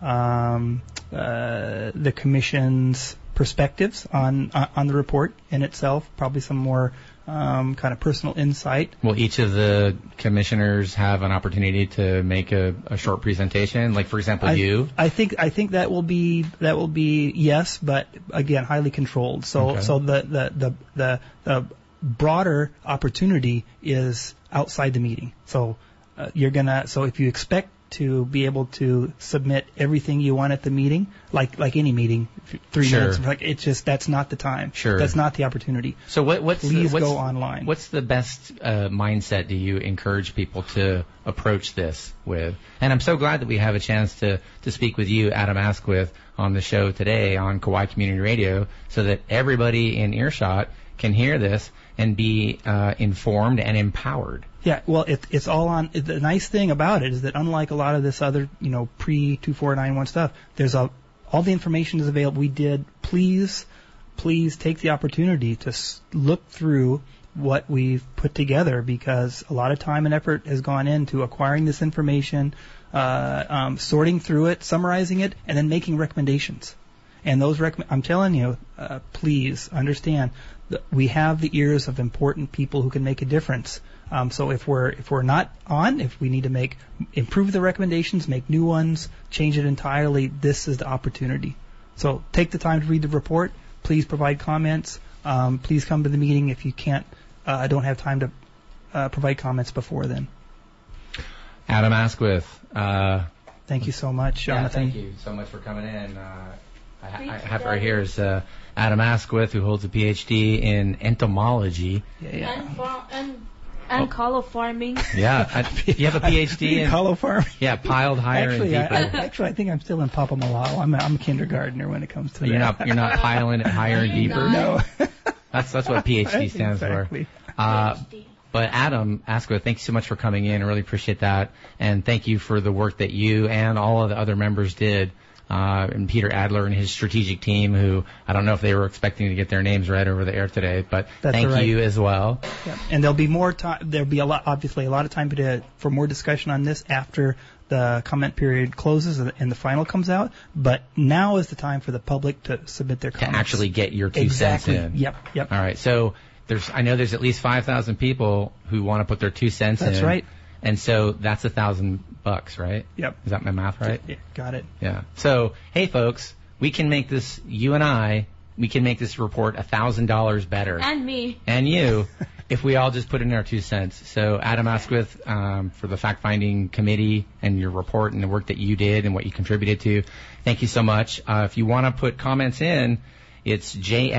the commission's perspectives on the report in itself, probably some more kind of personal insight. Will each of the commissioners have an opportunity to make a short presentation? Like, for example, you? I think that will be yes, but again, highly controlled. So the broader opportunity is outside the meeting. So if you expect to be able to submit everything you want at the meeting, like any meeting, 3 minutes. That's not the time. Sure. That's not the opportunity. So what's go online. What's the best mindset do you encourage people to approach this with? And I'm so glad that we have a chance to speak with you, Adam Asquith, on the show today on Kauai Community Radio, so that everybody in earshot can hear this and be informed and empowered. Yeah, well, it's all on. The nice thing about it is that unlike a lot of this other, pre-2491 stuff, there's all the information is available. We did. Please take the opportunity to look through what we've put together, because a lot of time and effort has gone into acquiring this information, sorting through it, summarizing it, and then making recommendations. And those I'm telling you, please understand that we have the ears of important people who can make a difference. So if we're not on, if we need to improve the recommendations, make new ones, change it entirely, this is the opportunity. So take the time to read the report. Please provide comments. Please come to the meeting if you can't. Don't have time to provide comments before then. Adam Asquith. Thank you so much, Jonathan. Thank you so much for coming in. I have right here is Adam Asquith, who holds a PhD in entomology. And color farming. Yeah, you have a PhD in color farming. Yeah, piled higher and deeper. Actually, I think I'm still in Papamalao. I'm a kindergartner when it comes to that. You're not piling it higher and deeper. No. That's what PhD stands Exactly. for. But Adam Asquith, thank you so much for coming in. I really appreciate that. And thank you for the work that you and all of the other members did. And Peter Adler and his strategic team, who I don't know if they were expecting to get their names right over the air today, but thank you as well. Yep. And there'll be more time. There'll be a lot of time for more discussion on this after the comment period closes and the final comes out. But now is the time for the public to submit their comments. To actually get your 2 cents in. Yep. All right. So I know there's at least 5,000 people who want to put their 2 cents in. That's right. And so that's $1,000, right? Yep. Is that my math right? Yeah, got it. Yeah. So, hey folks, we can make this, you and I, we can make this report $1,000 better. And me. And you, if we all just put in our 2 cents. So, Adam Asquith, for the fact-finding committee and your report and the work that you did and what you contributed to, thank you so much. If you want to put comments in, it's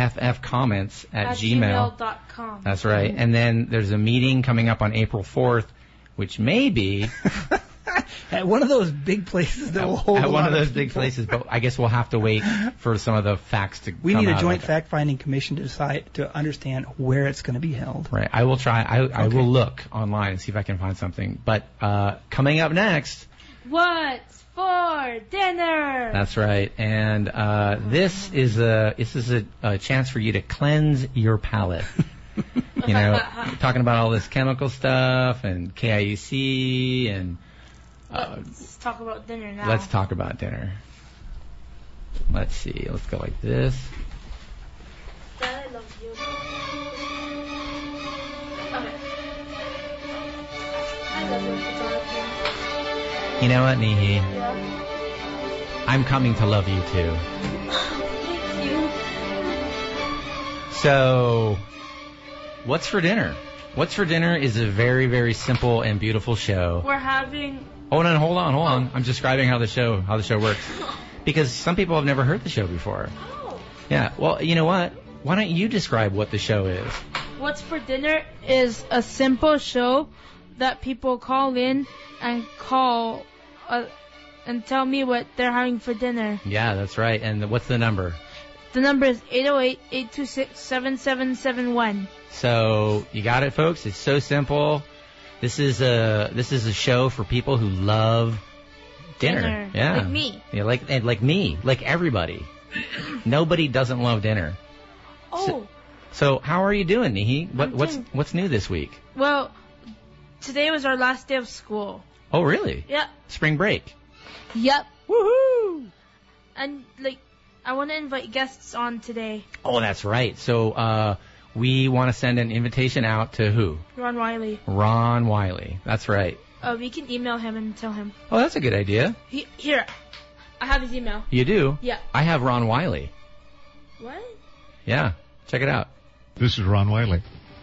jffcomments@gmail.com. That's right. And then there's a meeting coming up on April 4th, which may be at one of those big places that will hold at one of those people. big places, but I guess we'll have to wait for some of the facts to We come need a out joint of it. fact-finding commission to decide, to understand where it's going to be held. Right. I will try. I will look online and see if I can find something. But coming up next. What's for dinner? That's right. And this is a chance for you to cleanse your palate. You know, talking about all this chemical stuff and KIUC and. Let's talk about dinner now. Let's talk about dinner. Let's see. Let's go like this. Dad, I love you. Okay. I love you. It's all okay. You know what, Nihi? Yeah. I'm coming to love you too. Thank you. So, what's for dinner? What's for dinner is a very, very simple and beautiful show. We're having. Hold on. I'm describing how the show works, because some people have never heard the show before. Oh. Yeah. Well, you know what? Why don't you describe what the show is? What's for dinner is a simple show that people call in and and tell me what they're having for dinner. Yeah, that's right. And what's the number? The number is 808-826-7771. So you got it, folks. It's so simple. This is a show for people who love dinner. Yeah, like me. Yeah, like me, like everybody. Nobody doesn't love dinner. Oh. So how are you doing, Nihi? What's new this week? Well, today was our last day of school. Oh, really? Yep. Spring break. Yep. Woohoo! And I want to invite guests on today. Oh, that's right. So we want to send an invitation out to who? Ron Wiley. Ron Wiley. That's right. We can email him and tell him. Oh, that's a good idea. Here, I have his email. You do? Yeah. I have Ron Wiley. What? Yeah. Check it out. This is Ron Wiley,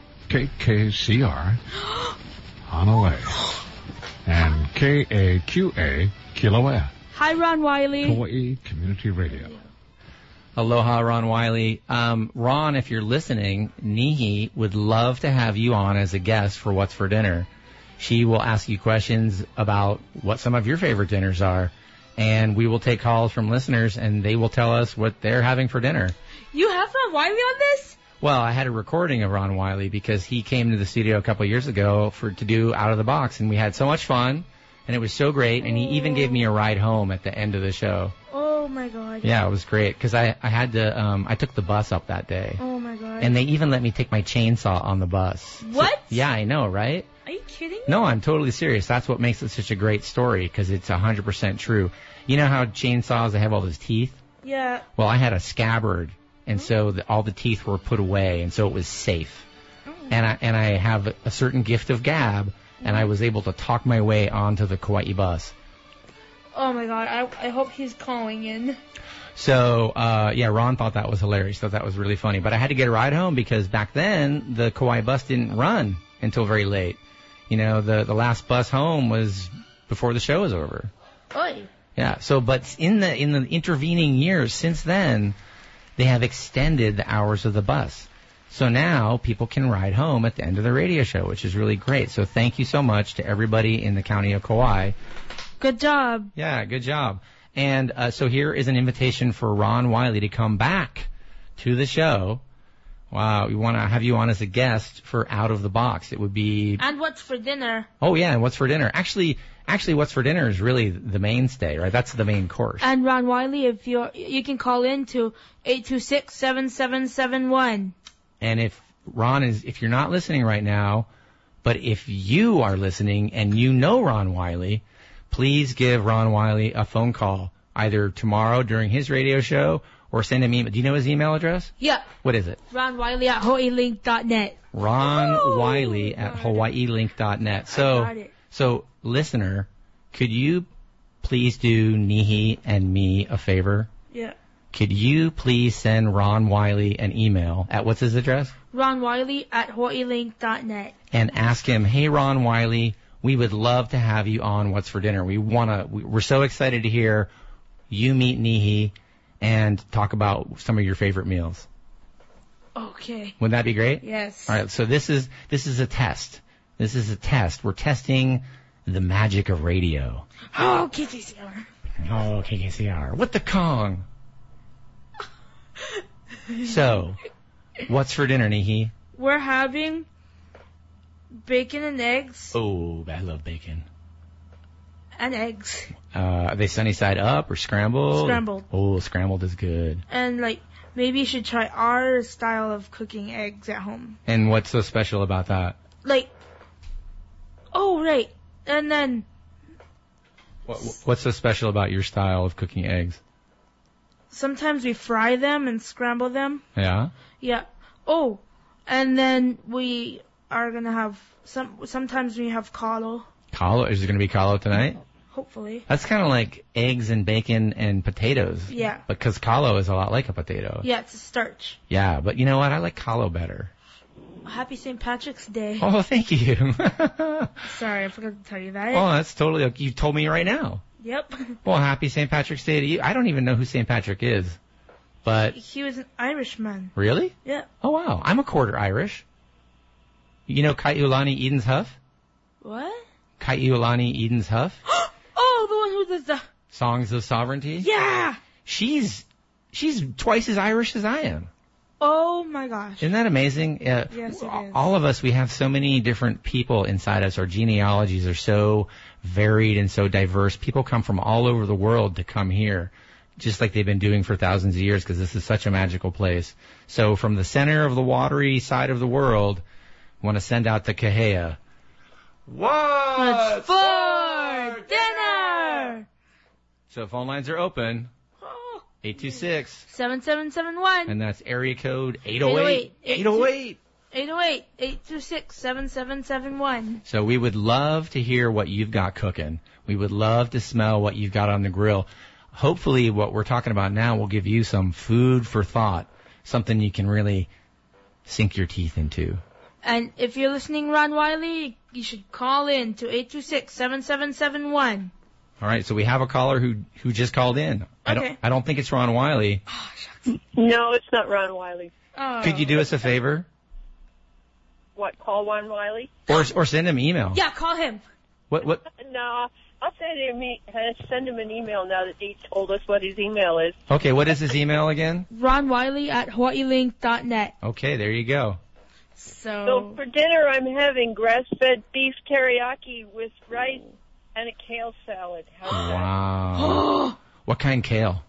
KKCR, Honolulu, and KAQA, Kilauea. Hi, Ron Wiley. Kauai Community Radio. Aloha, Ron Wiley. Ron, if you're listening, Nihi would love to have you on as a guest for What's for Dinner. She will ask you questions about what some of your favorite dinners are, and we will take calls from listeners, and they will tell us what they're having for dinner. You have Ron Wiley on this? Well, I had a recording of Ron Wiley because he came to the studio a couple of years ago to do Out of the Box, and we had so much fun, and it was so great, and he even gave me a ride home at the end of the show. Oh, my God. Yeah, it was great, because I had to, I took the bus up that day. Oh, my God. And they even let me take my chainsaw on the bus. What? So, yeah, I know, right? Are you kidding me? No, I'm totally serious. That's what makes it such a great story, because it's 100% true. You know how chainsaws, they have all those teeth? Yeah. Well, I had a scabbard, and so all the teeth were put away, and so it was safe. Oh. And I have a certain gift of gab, and I was able to talk my way onto the Kauai bus. Oh, my God. I hope he's calling in. So, yeah, Ron thought that was hilarious. Thought that was really funny. But I had to get a ride home because back then the Kauai bus didn't run until very late. You know, the last bus home was before the show was over. Oy. Yeah. So, but in the intervening years since then, they have extended the hours of the bus. So now people can ride home at the end of the radio show, which is really great. So thank you so much to everybody in the county of Kauai. Good job. Yeah, good job. And so here is an invitation for Ron Wiley to come back to the show Wow, we want to have you on as a guest for Out of the Box. It would be... And what's for dinner? Oh, yeah, and what's for dinner? Actually, what's for dinner is really the mainstay, right? That's the main course. And Ron Wiley, if you can call in to 826-7771. And if you're not listening right now, but if you are listening and you know Ron Wiley, please give Ron Wiley a phone call either tomorrow during his radio show or send him email. Do you know his email address? Yeah. What is it? Ron Wiley at hawaiilink.net. Ron Wiley at hawaiilink.net. So, listener, could you please do Nihi and me a favor? Yeah. Could you please send Ron Wiley an email at what's his address? Ron Wiley at hawaiilink.net. And ask him, hey, Ron Wiley, we would love to have you on What's for Dinner. We're so excited to hear you meet Nihi and talk about some of your favorite meals. Okay. Wouldn't that be great? Yes. All right, so this is a test. This is a test. We're testing the magic of radio. Oh, KKCR. Oh, KKCR. What the Kong? So, what's for dinner, Nihi? We're having bacon and eggs. Oh, I love bacon. And eggs. Are they sunny side up or scrambled? Scrambled. Oh, scrambled is good. And maybe you should try our style of cooking eggs at home. And what's so special about that? Oh, right. And then... What's so special about your style of cooking eggs? Sometimes we fry them and scramble them. Yeah? Yeah. Oh, and then we are going to have... Sometimes we have kalo. Kalo? Is there going to be kalo tonight? Hopefully. That's kind of like eggs and bacon and potatoes. Yeah. Because kalo is a lot like a potato. Yeah, it's a starch. Yeah, but you know what? I like kalo better. Happy St. Patrick's Day. Oh, thank you. Sorry, I forgot to tell you that. Oh, that's totally... You told me right now. Yep. Well, happy St. Patrick's Day to you. I don't even know who St. Patrick is, but... He was an Irishman. Really? Yeah. Oh, wow. I'm a quarter Irish. You know Kaiulani Eden's Huff? What? Kaiulani Eden's Huff? Oh, the one who does the... Songs of Sovereignty? Yeah! She's twice as Irish as I am. Oh, my gosh. Isn't that amazing? Yes, it is. All of us, we have so many different people inside us. Our genealogies are so varied and so diverse. People come from all over the world to come here, just like they've been doing for thousands of years, because this is such a magical place. So from the center of the watery side of the world, I want to send out the Kahea. What's for dinner? So phone lines are open. 826-7771. And that's area code 808. 808. 828-826-7771. So we would love to hear what you've got cooking. We would love to smell what you've got on the grill. Hopefully what we're talking about now will give you some food for thought, something you can really sink your teeth into. And if you're listening, Ron Wiley, you should call in to 826-7771. All right, so we have a caller who just called in. Okay. I don't think it's Ron Wiley. Oh, shucks. No, it's not Ron Wiley. Oh. Could you do us a favor? What, call Ron Wiley? Or send him email. Yeah, call him. What? No, I'll send him an email now that he told us what his email is. Okay, what is his email again? Ron Wiley at hawaiilink.net. Okay, there you go. So for dinner, I'm having grass-fed beef teriyaki with rice and a kale salad. Wow. What kind kale?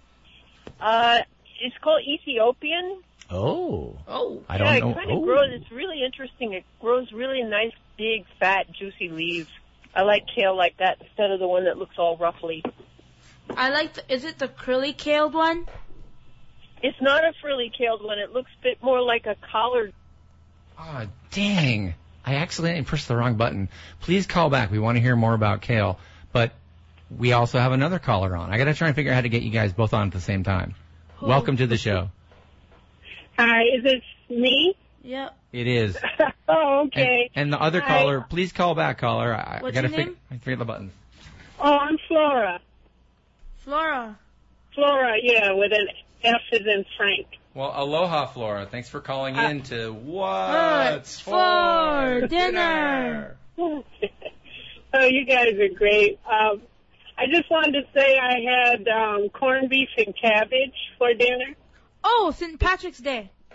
It's called Ethiopian. Oh. I Yeah, don't it know. kind of grows. It's really interesting. It grows really nice, big, fat, juicy leaves. I like kale like that instead of the one that looks all ruffly. I like is it the curly kaled one? It's not a frilly kaled one. It looks a bit more like a collard. Oh, dang. I accidentally pressed the wrong button. Please call back. We want to hear more about kale. But we also have another caller on. I got to try and figure out how to get you guys both on at the same time. Welcome to the show. Hi, is it me? Yep. It is. Oh, okay. And the other caller, please call back, caller. I What's gotta your name? I forget the buttons. Oh, I'm Flora. Flora, yeah, with an F as in Frank. Well, aloha, Flora. Thanks for calling in to What's for Dinner? Oh, you guys are great. I just wanted to say I had corned beef and cabbage for dinner. Oh, St. Patrick's Day.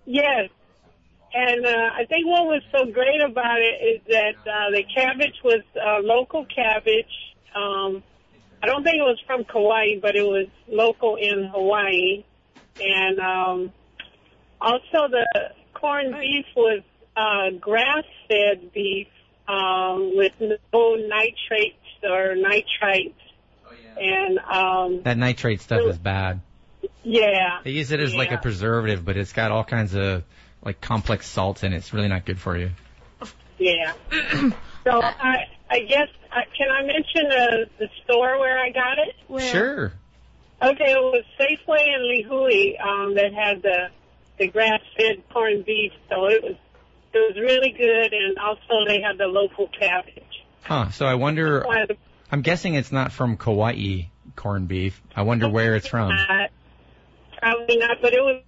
Yes. And I think what was so great about it is that the cabbage was local cabbage. I don't think it was from Kauai, but it was local in Hawaii. And also the corned beef was grass-fed beef with no nitrates or nitrites. And that nitrate stuff is bad. Yeah. They use it as like a preservative, but it's got all kinds of like complex salts in it. It's really not good for you. Yeah. So I guess, can I mention the store where I got it? Sure. Okay, it was Safeway in Lihue that had the grass-fed corned beef, so it was really good, and also they had the local cabbage. Huh. So I wonder. I'm guessing it's not from Kauai corned beef. I wonder where it's from. Probably not, but it was.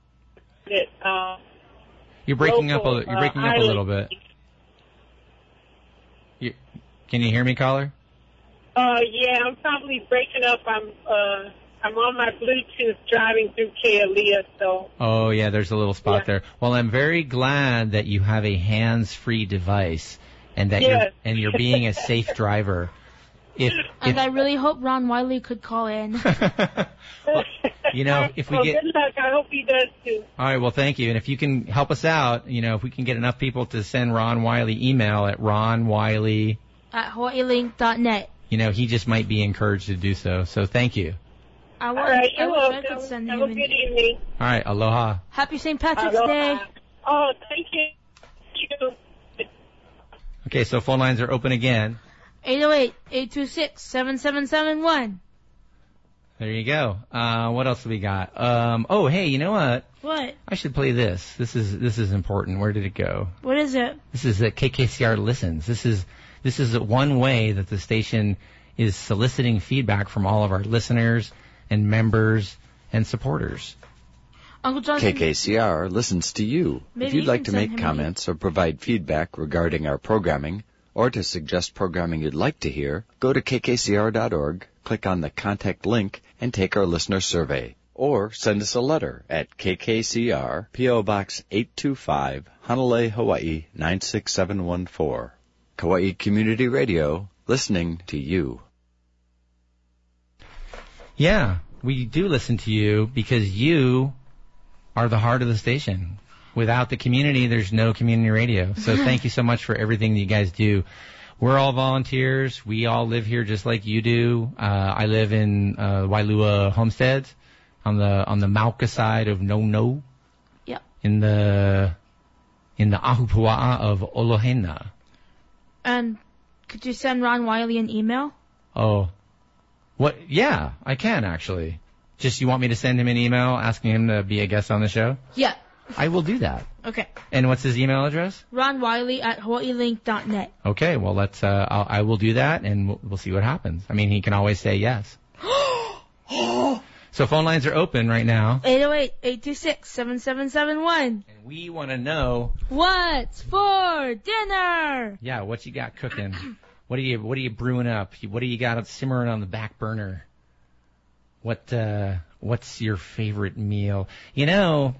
You're breaking up. You're breaking up a little bit. Can you hear me, caller? Yeah, I'm probably breaking up. I'm on my Bluetooth driving through Kealia, so. Oh yeah, there's a little spot there. Well, I'm very glad that you have a hands-free device, and that you're being a safe driver. And I really hope Ron Wiley could call in. You know, if we get. Good luck. I hope he does too. All right. Well, thank you. And if you can help us out, you know, if we can get enough people to send Ron Wiley email at ronwiley at HawaiiLink.net. You know, he just might be encouraged to do so. So thank you. All right. You're welcome. Have a good evening. All right. Aloha. Happy St. Patrick's Day. Oh, thank you. Okay. So phone lines are open again. 808-826-7771. There you go. What else have we got? Oh, hey, you know what? What? I should play this. This is important. Where did it go? What is it? This is KKCR Listens. This is one way that the station is soliciting feedback from all of our listeners and members and supporters. Uncle Johnson, KKCR listens to you. Maybe If you'd you like can to send make him comments or provide feedback regarding our programming, or to suggest programming you'd like to hear, go to kkcr.org, click on the contact link, and take our listener survey. Or send us a letter at KKCR, P.O. Box 825, Honolulu, Hawaii 96714. Kauai Community Radio, listening to you. Yeah, we do listen to you because you are the heart of the station. Without the community, there's no community radio. So thank you so much for everything that you guys do. We're all volunteers. We all live here just like you do. I live in Wailua Homesteads on the Mauka side of No. Yep. In the Ahupua'a of Olohena. And could you send Ron Wiley an email? Oh. What? Yeah, I can actually. Just you want me to send him an email asking him to be a guest on the show? Yeah. I will do that. Okay. And what's his email address? Ron Wiley at HawaiiLink.net. Okay, well I will do that and we'll see what happens. I mean, he can always say yes. So phone lines are open right now. 808-826-7771. And we want to know what's for dinner. Yeah, what you got cooking? What are you brewing up? What do you got simmering on the back burner? What's your favorite meal? You know,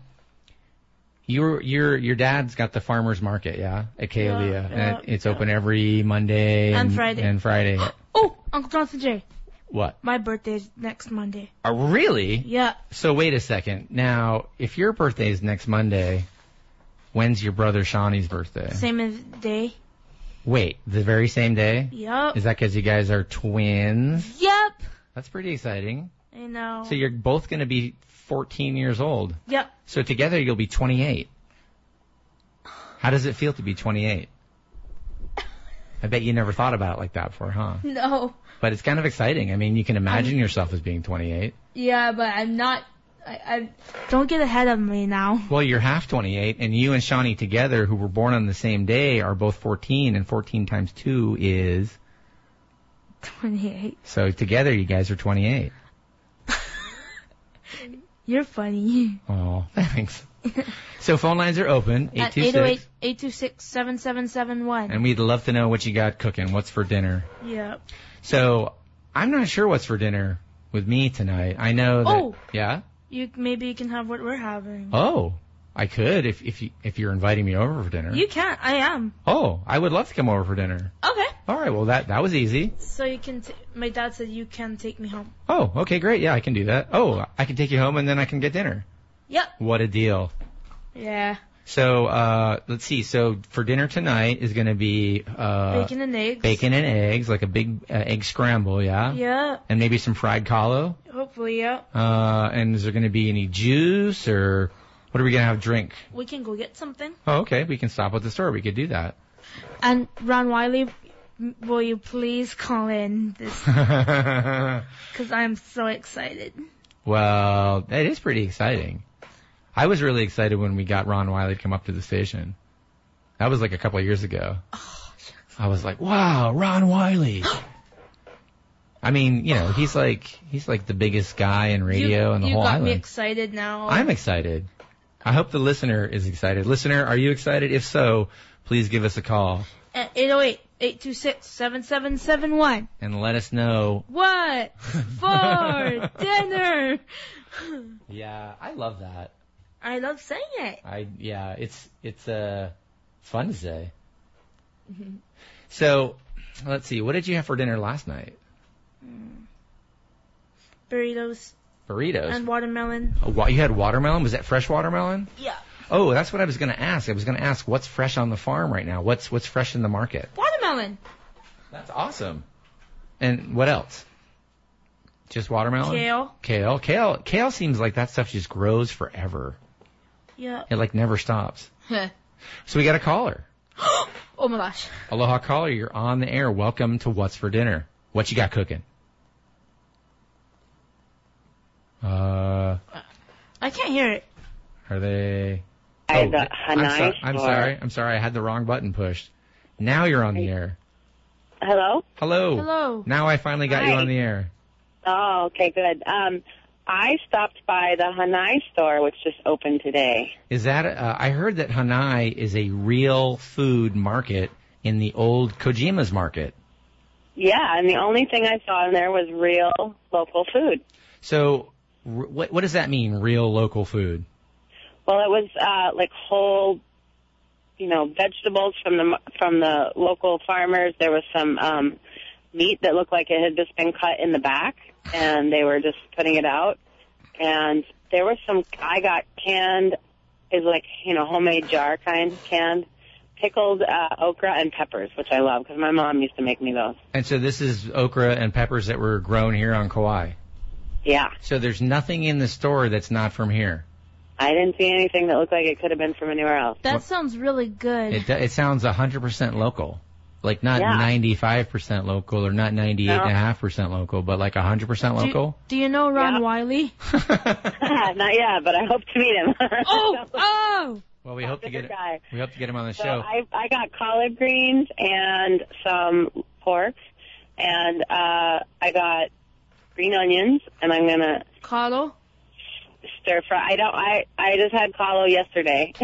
your dad's got the farmers market, yeah, at Kealia. And it's open every Monday and Friday. Oh, Uncle Johnson J. What? My birthday's next Monday. Really? Yeah. So wait a second. Now, if your birthday's next Monday, when's your brother Shawnee's birthday? Same day. Wait, the very same day? Yep. Is that because you guys are twins? Yep. That's pretty exciting. I know. So you're both going to be 14 years old. Yep. So together you'll be 28. How does it feel to be 28? I bet you never thought about it like that before, huh? No. But it's kind of exciting. I mean, you can imagine yourself as being 28. Yeah, but I'm not. I don't get ahead of me now. Well, you're half 28, and you and Shawnee together, who were born on the same day, are both 14, and 14 times 2 is 28. So together you guys are 28. You're funny. Oh, thanks. So phone lines are open, 808-826-7771. And we'd love to know what you got cooking. What's for dinner? Yep. So I'm not sure what's for dinner with me tonight. I know that. Oh. Yeah? Maybe you can have what we're having. Oh. I could if you're inviting me over for dinner. You can't. I am. Oh, I would love to come over for dinner. Okay. All right. Well, that was easy. So you can. My dad said you can take me home. Oh, okay, great. Yeah, I can do that. Oh, I can take you home and then I can get dinner. Yep. What a deal. Yeah. So, let's see. So for dinner tonight is going to be bacon and eggs. Bacon and eggs, like a big egg scramble, yeah? Yeah. And maybe some fried kahlo. Hopefully, yeah. And is there going to be any juice or what are we going to have drink? We can go get something. Oh, okay. We can stop at the store. We could do that. And Ron Wiley, will you please call in this? Because I'm so excited. Well, it is pretty exciting. I was really excited when we got Ron Wiley to come up to the station. That was like a couple of years ago. Oh, I was like, wow, Ron Wiley. I mean, you know, he's like the biggest guy in radio in the whole island. You got me excited now. I'm excited. I hope the listener is excited. Listener, are you excited? If so, please give us a call. At 808-826-7771. And let us know. What for dinner? Yeah, I love that. I love saying it. It's fun to say. Mm-hmm. So, let's see. What did you have for dinner last night? Burritos. And watermelon. Oh, you had watermelon? Was that fresh watermelon? Yeah. Oh, that's what I was going to ask. I was going to ask what's fresh on the farm right now. What's fresh in the market? Watermelon. That's awesome. And what else? Just watermelon? Kale seems like that stuff just grows forever. Yeah. It like never stops. So we got a caller. Oh my gosh. Aloha caller, you're on the air. Welcome to What's for Dinner. What you got cooking? I can't hear it. Are they? I'm sorry. I'm sorry. I had the wrong button pushed. Now you're on the air. Hello? Hello. Now I finally got you on the air. Oh, okay, good. I stopped by the Hanai store, which just opened today. Is that? I heard that Hanai is a real food market in the old Kojima's market. Yeah, and the only thing I saw in there was real local food. So, what does that mean, real local food? Well, it was like whole, vegetables from the local farmers. There was some meat that looked like it had just been cut in the back, and they were just putting it out. And there was I got canned, homemade jar kind, canned, pickled okra and peppers, which I love because my mom used to make me those. And so this is okra and peppers that were grown here on Kauai? Yeah. So there's nothing in the store that's not from here? I didn't see anything that looked like it could have been from anywhere else. That sounds really good. It sounds 100% local. Like not 95% local or not 98.5% local, but like 100% local? Do you know Ron Wiley? Not yet, but I hope to meet him. Oh! Well, we hope to get him on the show. I got collard greens and some pork, and I got green onions, and I'm gonna kahlo stir fry. I just had kahlo yesterday.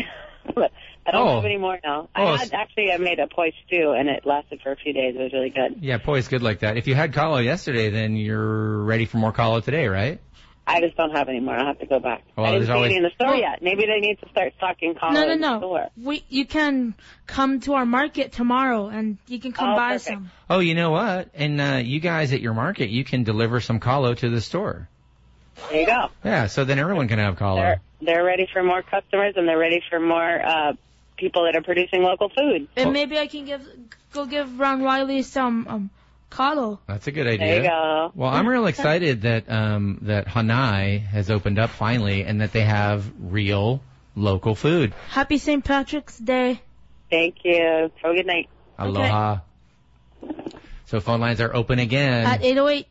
I don't have any more now. I made a poi stew, and it lasted for a few days. It was really good. Yeah, poi is good like that. If you had kahlo yesterday, then you're ready for more kahlo today, right? I just don't have any more. I'll have to go back. Well, I didn't see any in the store yet. Maybe they need to start stocking kahlo in the store. You can come to our market tomorrow, and you can come buy some. Oh, you know what? And you guys at your market, you can deliver some kahlo to the store. There you go. Yeah, so then everyone can have kahlo. They're ready for more customers, and they're ready for more people that are producing local food. And maybe I can go give Ron Wiley some kahlo. That's a good idea. There you go. Well, I'm real excited that that Hanai has opened up finally, and that they have real local food. Happy St. Patrick's Day. Thank you. Have a good night. Aloha. Okay. So phone lines are open again. At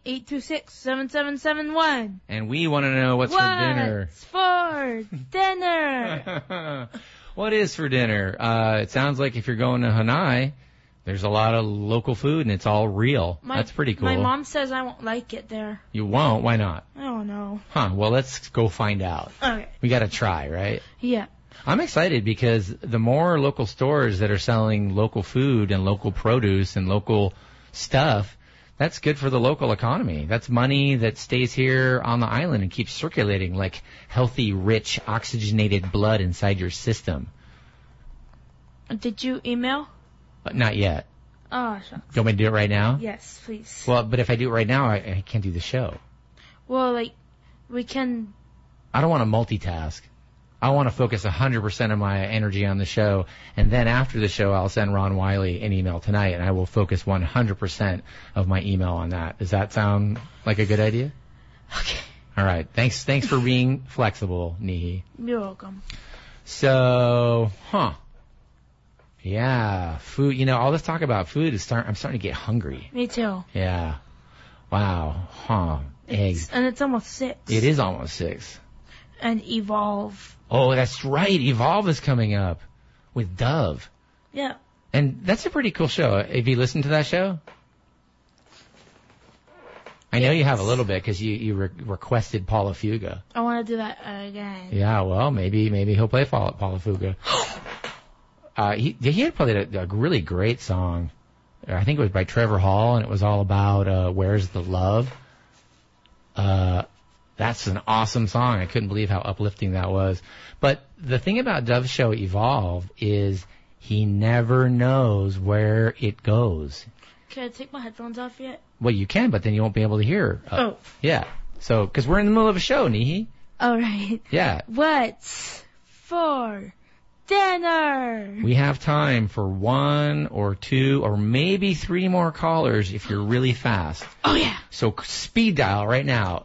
808-826-7771. And we want to know what's for dinner. What's for dinner? What is for dinner? It sounds like if you're going to Hanai, there's a lot of local food and it's all real. That's pretty cool. My mom says I won't like it there. You won't? Why not? I don't know. Huh, well, let's go find out. Okay. We got to try, right? Yeah. I'm excited because the more local stores that are selling local food and local produce and local stuff, That's good for the local economy. That's money that stays here on the island and keeps circulating like healthy, rich, oxygenated blood inside your system. Did you email? Not yet. Oh, shucks. Do you want me to do it right now? Yes, please. Well, but if I do it right now, I can't do the show. Well, like, we can... I don't want to multitask. I want to focus 100% of my energy on the show, and then after the show, I'll send Ron Wiley an email tonight, and I will focus 100% of my email on that. Does that sound like a good idea? Okay. All right. Thanks for being flexible, Nihi. You're welcome. So, yeah, food. You know, all this talk about food is I'm starting to get hungry. Me too. Yeah. Wow. Eggs. And it's almost 6. It is almost 6. And Evolve. Oh, that's right. Evolve is coming up with Dove. Yeah. And that's a pretty cool show. Have you listened to that show? I know you have a little bit because you requested Paula Fuga. I want to do that again. Yeah, well, maybe he'll play Paula Fuga. He had played a really great song. I think it was by Trevor Hall, and it was all about Where's the Love. That's an awesome song. I couldn't believe how uplifting that was. But the thing about Dove's show Evolve is he never knows where it goes. Can I take my headphones off yet? Well, you can, but then you won't be able to hear. Oh. Yeah. So, because we're in the middle of a show, Nihi. All right. Yeah. What's for dinner? We have time for 1 or 2 or maybe 3 more callers if you're really fast. Oh, yeah. So speed dial right now.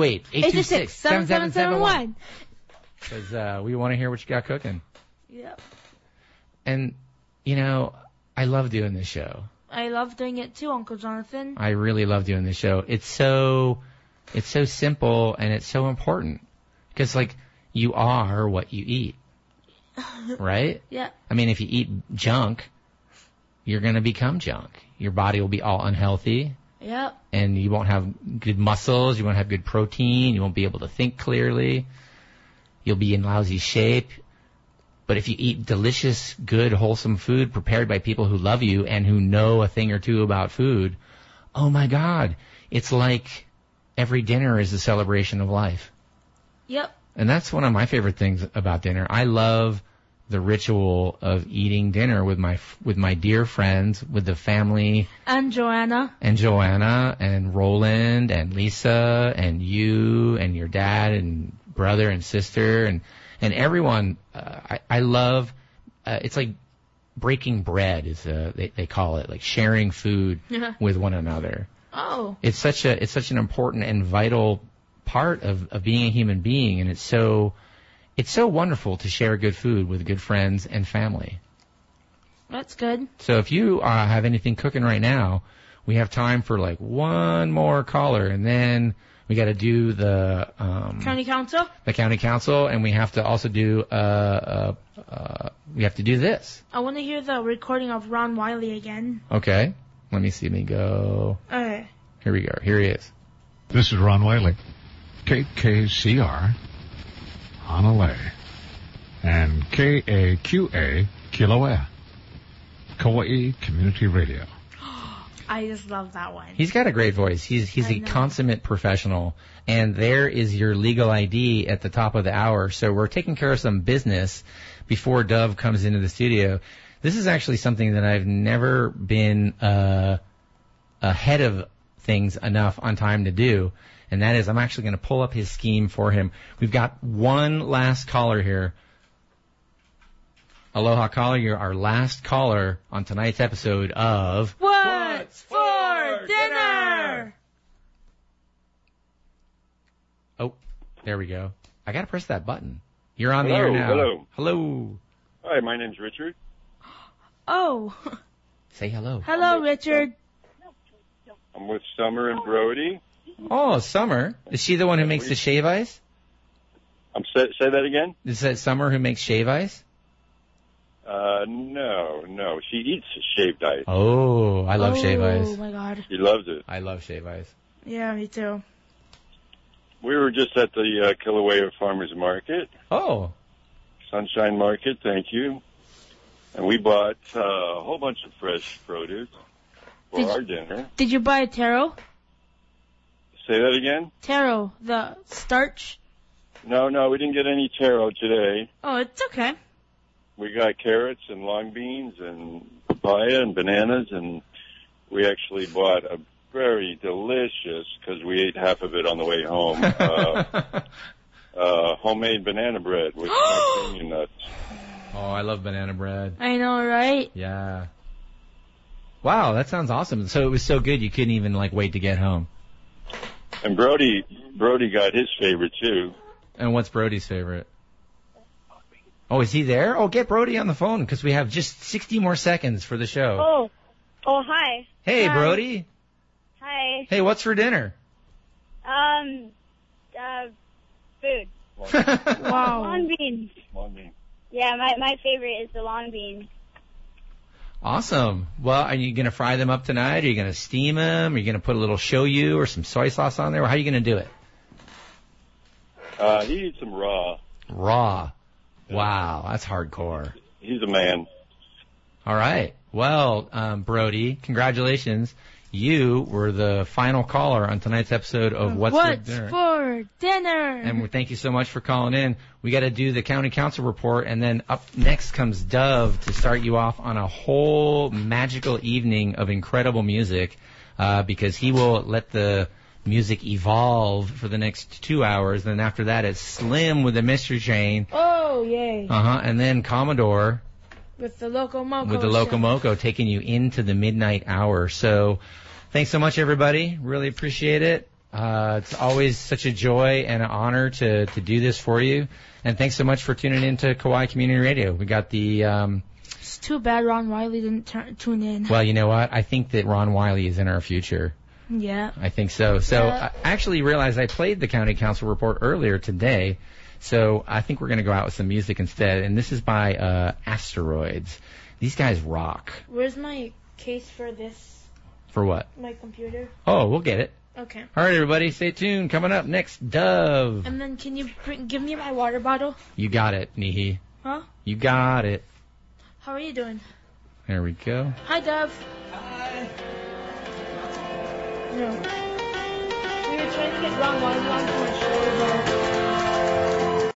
808-826-7771. Because we want to hear what you got cooking. Yep. And, you know, I love doing this show. I love doing it too, Uncle Jonathan. I really love doing this show. It's so simple and it's so important. Because, like, you are what you eat. Right? Yeah. I mean, if you eat junk, you're going to become junk. Your body will be all unhealthy. Yep. And you won't have good muscles. You won't have good protein. You won't be able to think clearly. You'll be in lousy shape. But if you eat delicious, good, wholesome food prepared by people who love you and who know a thing or two about food, oh my God, it's like every dinner is a celebration of life. Yep. And that's one of my favorite things about dinner. I love the ritual of eating dinner with my dear friends, with the family. And Joanna. And Joanna and Roland and Lisa and you and your dad and brother and sister and everyone. I love, it's like breaking bread is, they call it, like sharing food with one another. Oh. It's such an important and vital part of being a human being, and it's so wonderful to share good food with good friends and family. That's good. So if you have anything cooking right now, we have time for like 1 more caller, and then we got to do the county council. The county council, and we have to also do we have to do this. I want to hear the recording of Ron Wiley again. Okay, let me see. Let me go. Okay. Here we go. Here he is. This is Ron Wiley, KKCR, Honolulu, and KAQA, Kilauea, Kauai Community Radio. I just love that one. He's got a great voice. He's a consummate professional, and there is your legal ID at the top of the hour. So we're taking care of some business before Dove comes into the studio. This is actually something that I've never been ahead of things enough on time to do, and that is I'm actually going to pull up his scheme for him. We've got one last caller here. Aloha caller, you're our last caller on tonight's episode of What's for Dinner? Oh, there we go. I got to press that button. You're on the Hello, air now. hello. Hello. Hi, my name's Richard. Oh. Say hello. Hello, Richard. I'm with Summer and Brody. Oh, Summer. Is she the one who makes the shave ice? Say that again? Is that Summer who makes shave ice? No. She eats shaved ice. Oh, I love shave ice. Oh, my God. She loves it. I love shave ice. Yeah, me too. We were just at the Kilauea Farmers Market. Oh. Sunshine Market, thank you. And we bought a whole bunch of fresh produce. for our dinner. Did you buy a taro? Say that again? Taro, the starch. No, we didn't get any taro today. Oh, it's okay. We got carrots and long beans and papaya and bananas, and we actually bought a very delicious, because we ate half of it on the way home, homemade banana bread with macadamia nuts. Oh, I love banana bread. I know, right? Yeah. Wow, that sounds awesome. So it was so good you couldn't even wait to get home. And Brody got his favorite too. And what's Brody's favorite? Oh, is he there? Oh, get Brody on the phone because we have just 60 more seconds for the show. Oh, hi. Hey, Brody. Hi. Hey, what's for dinner? Food. Wow. Long beans. Yeah, my favorite is the long beans. Awesome. Well, are you going to fry them up tonight? Are you going to steam them? Are you going to put a little shoyu or some soy sauce on there? How are you going to do it? He eats them raw. Raw. Wow, that's hardcore. He's a man. All right. Well, Brody, congratulations. You were the final caller on tonight's episode of What's for Dinner? And thank you so much for calling in. We got to do the county council report, and then up next comes Dove to start you off on a whole magical evening of incredible music, because he will let the music evolve for the next 2 hours. Then after that, it's Slim with the Mystery Train. Oh, yay. And then Commodore with the Loco Moco. With the Loco Moco taking you into the midnight hour. So thanks so much, everybody. Really appreciate it. It's always such a joy and an honor to do this for you. And thanks so much for tuning in to Kauai Community Radio. We got the... It's too bad Ron Wiley didn't tune in. Well, you know what? I think that Ron Wiley is in our future. Yeah. I think so. So I actually realized I played the county council report earlier today. So I think we're going to go out with some music instead. And this is by Asteroids. These guys rock. Where's my case for this? For what? My computer. Oh, we'll get it. Okay. All right, everybody, stay tuned. Coming up next, Dove. And then can you give me my water bottle? You got it, Nihi. Huh? You got it. How are you doing? There we go. Hi, Dove. Hi. No. We were trying to get Ron Wiley on for a show.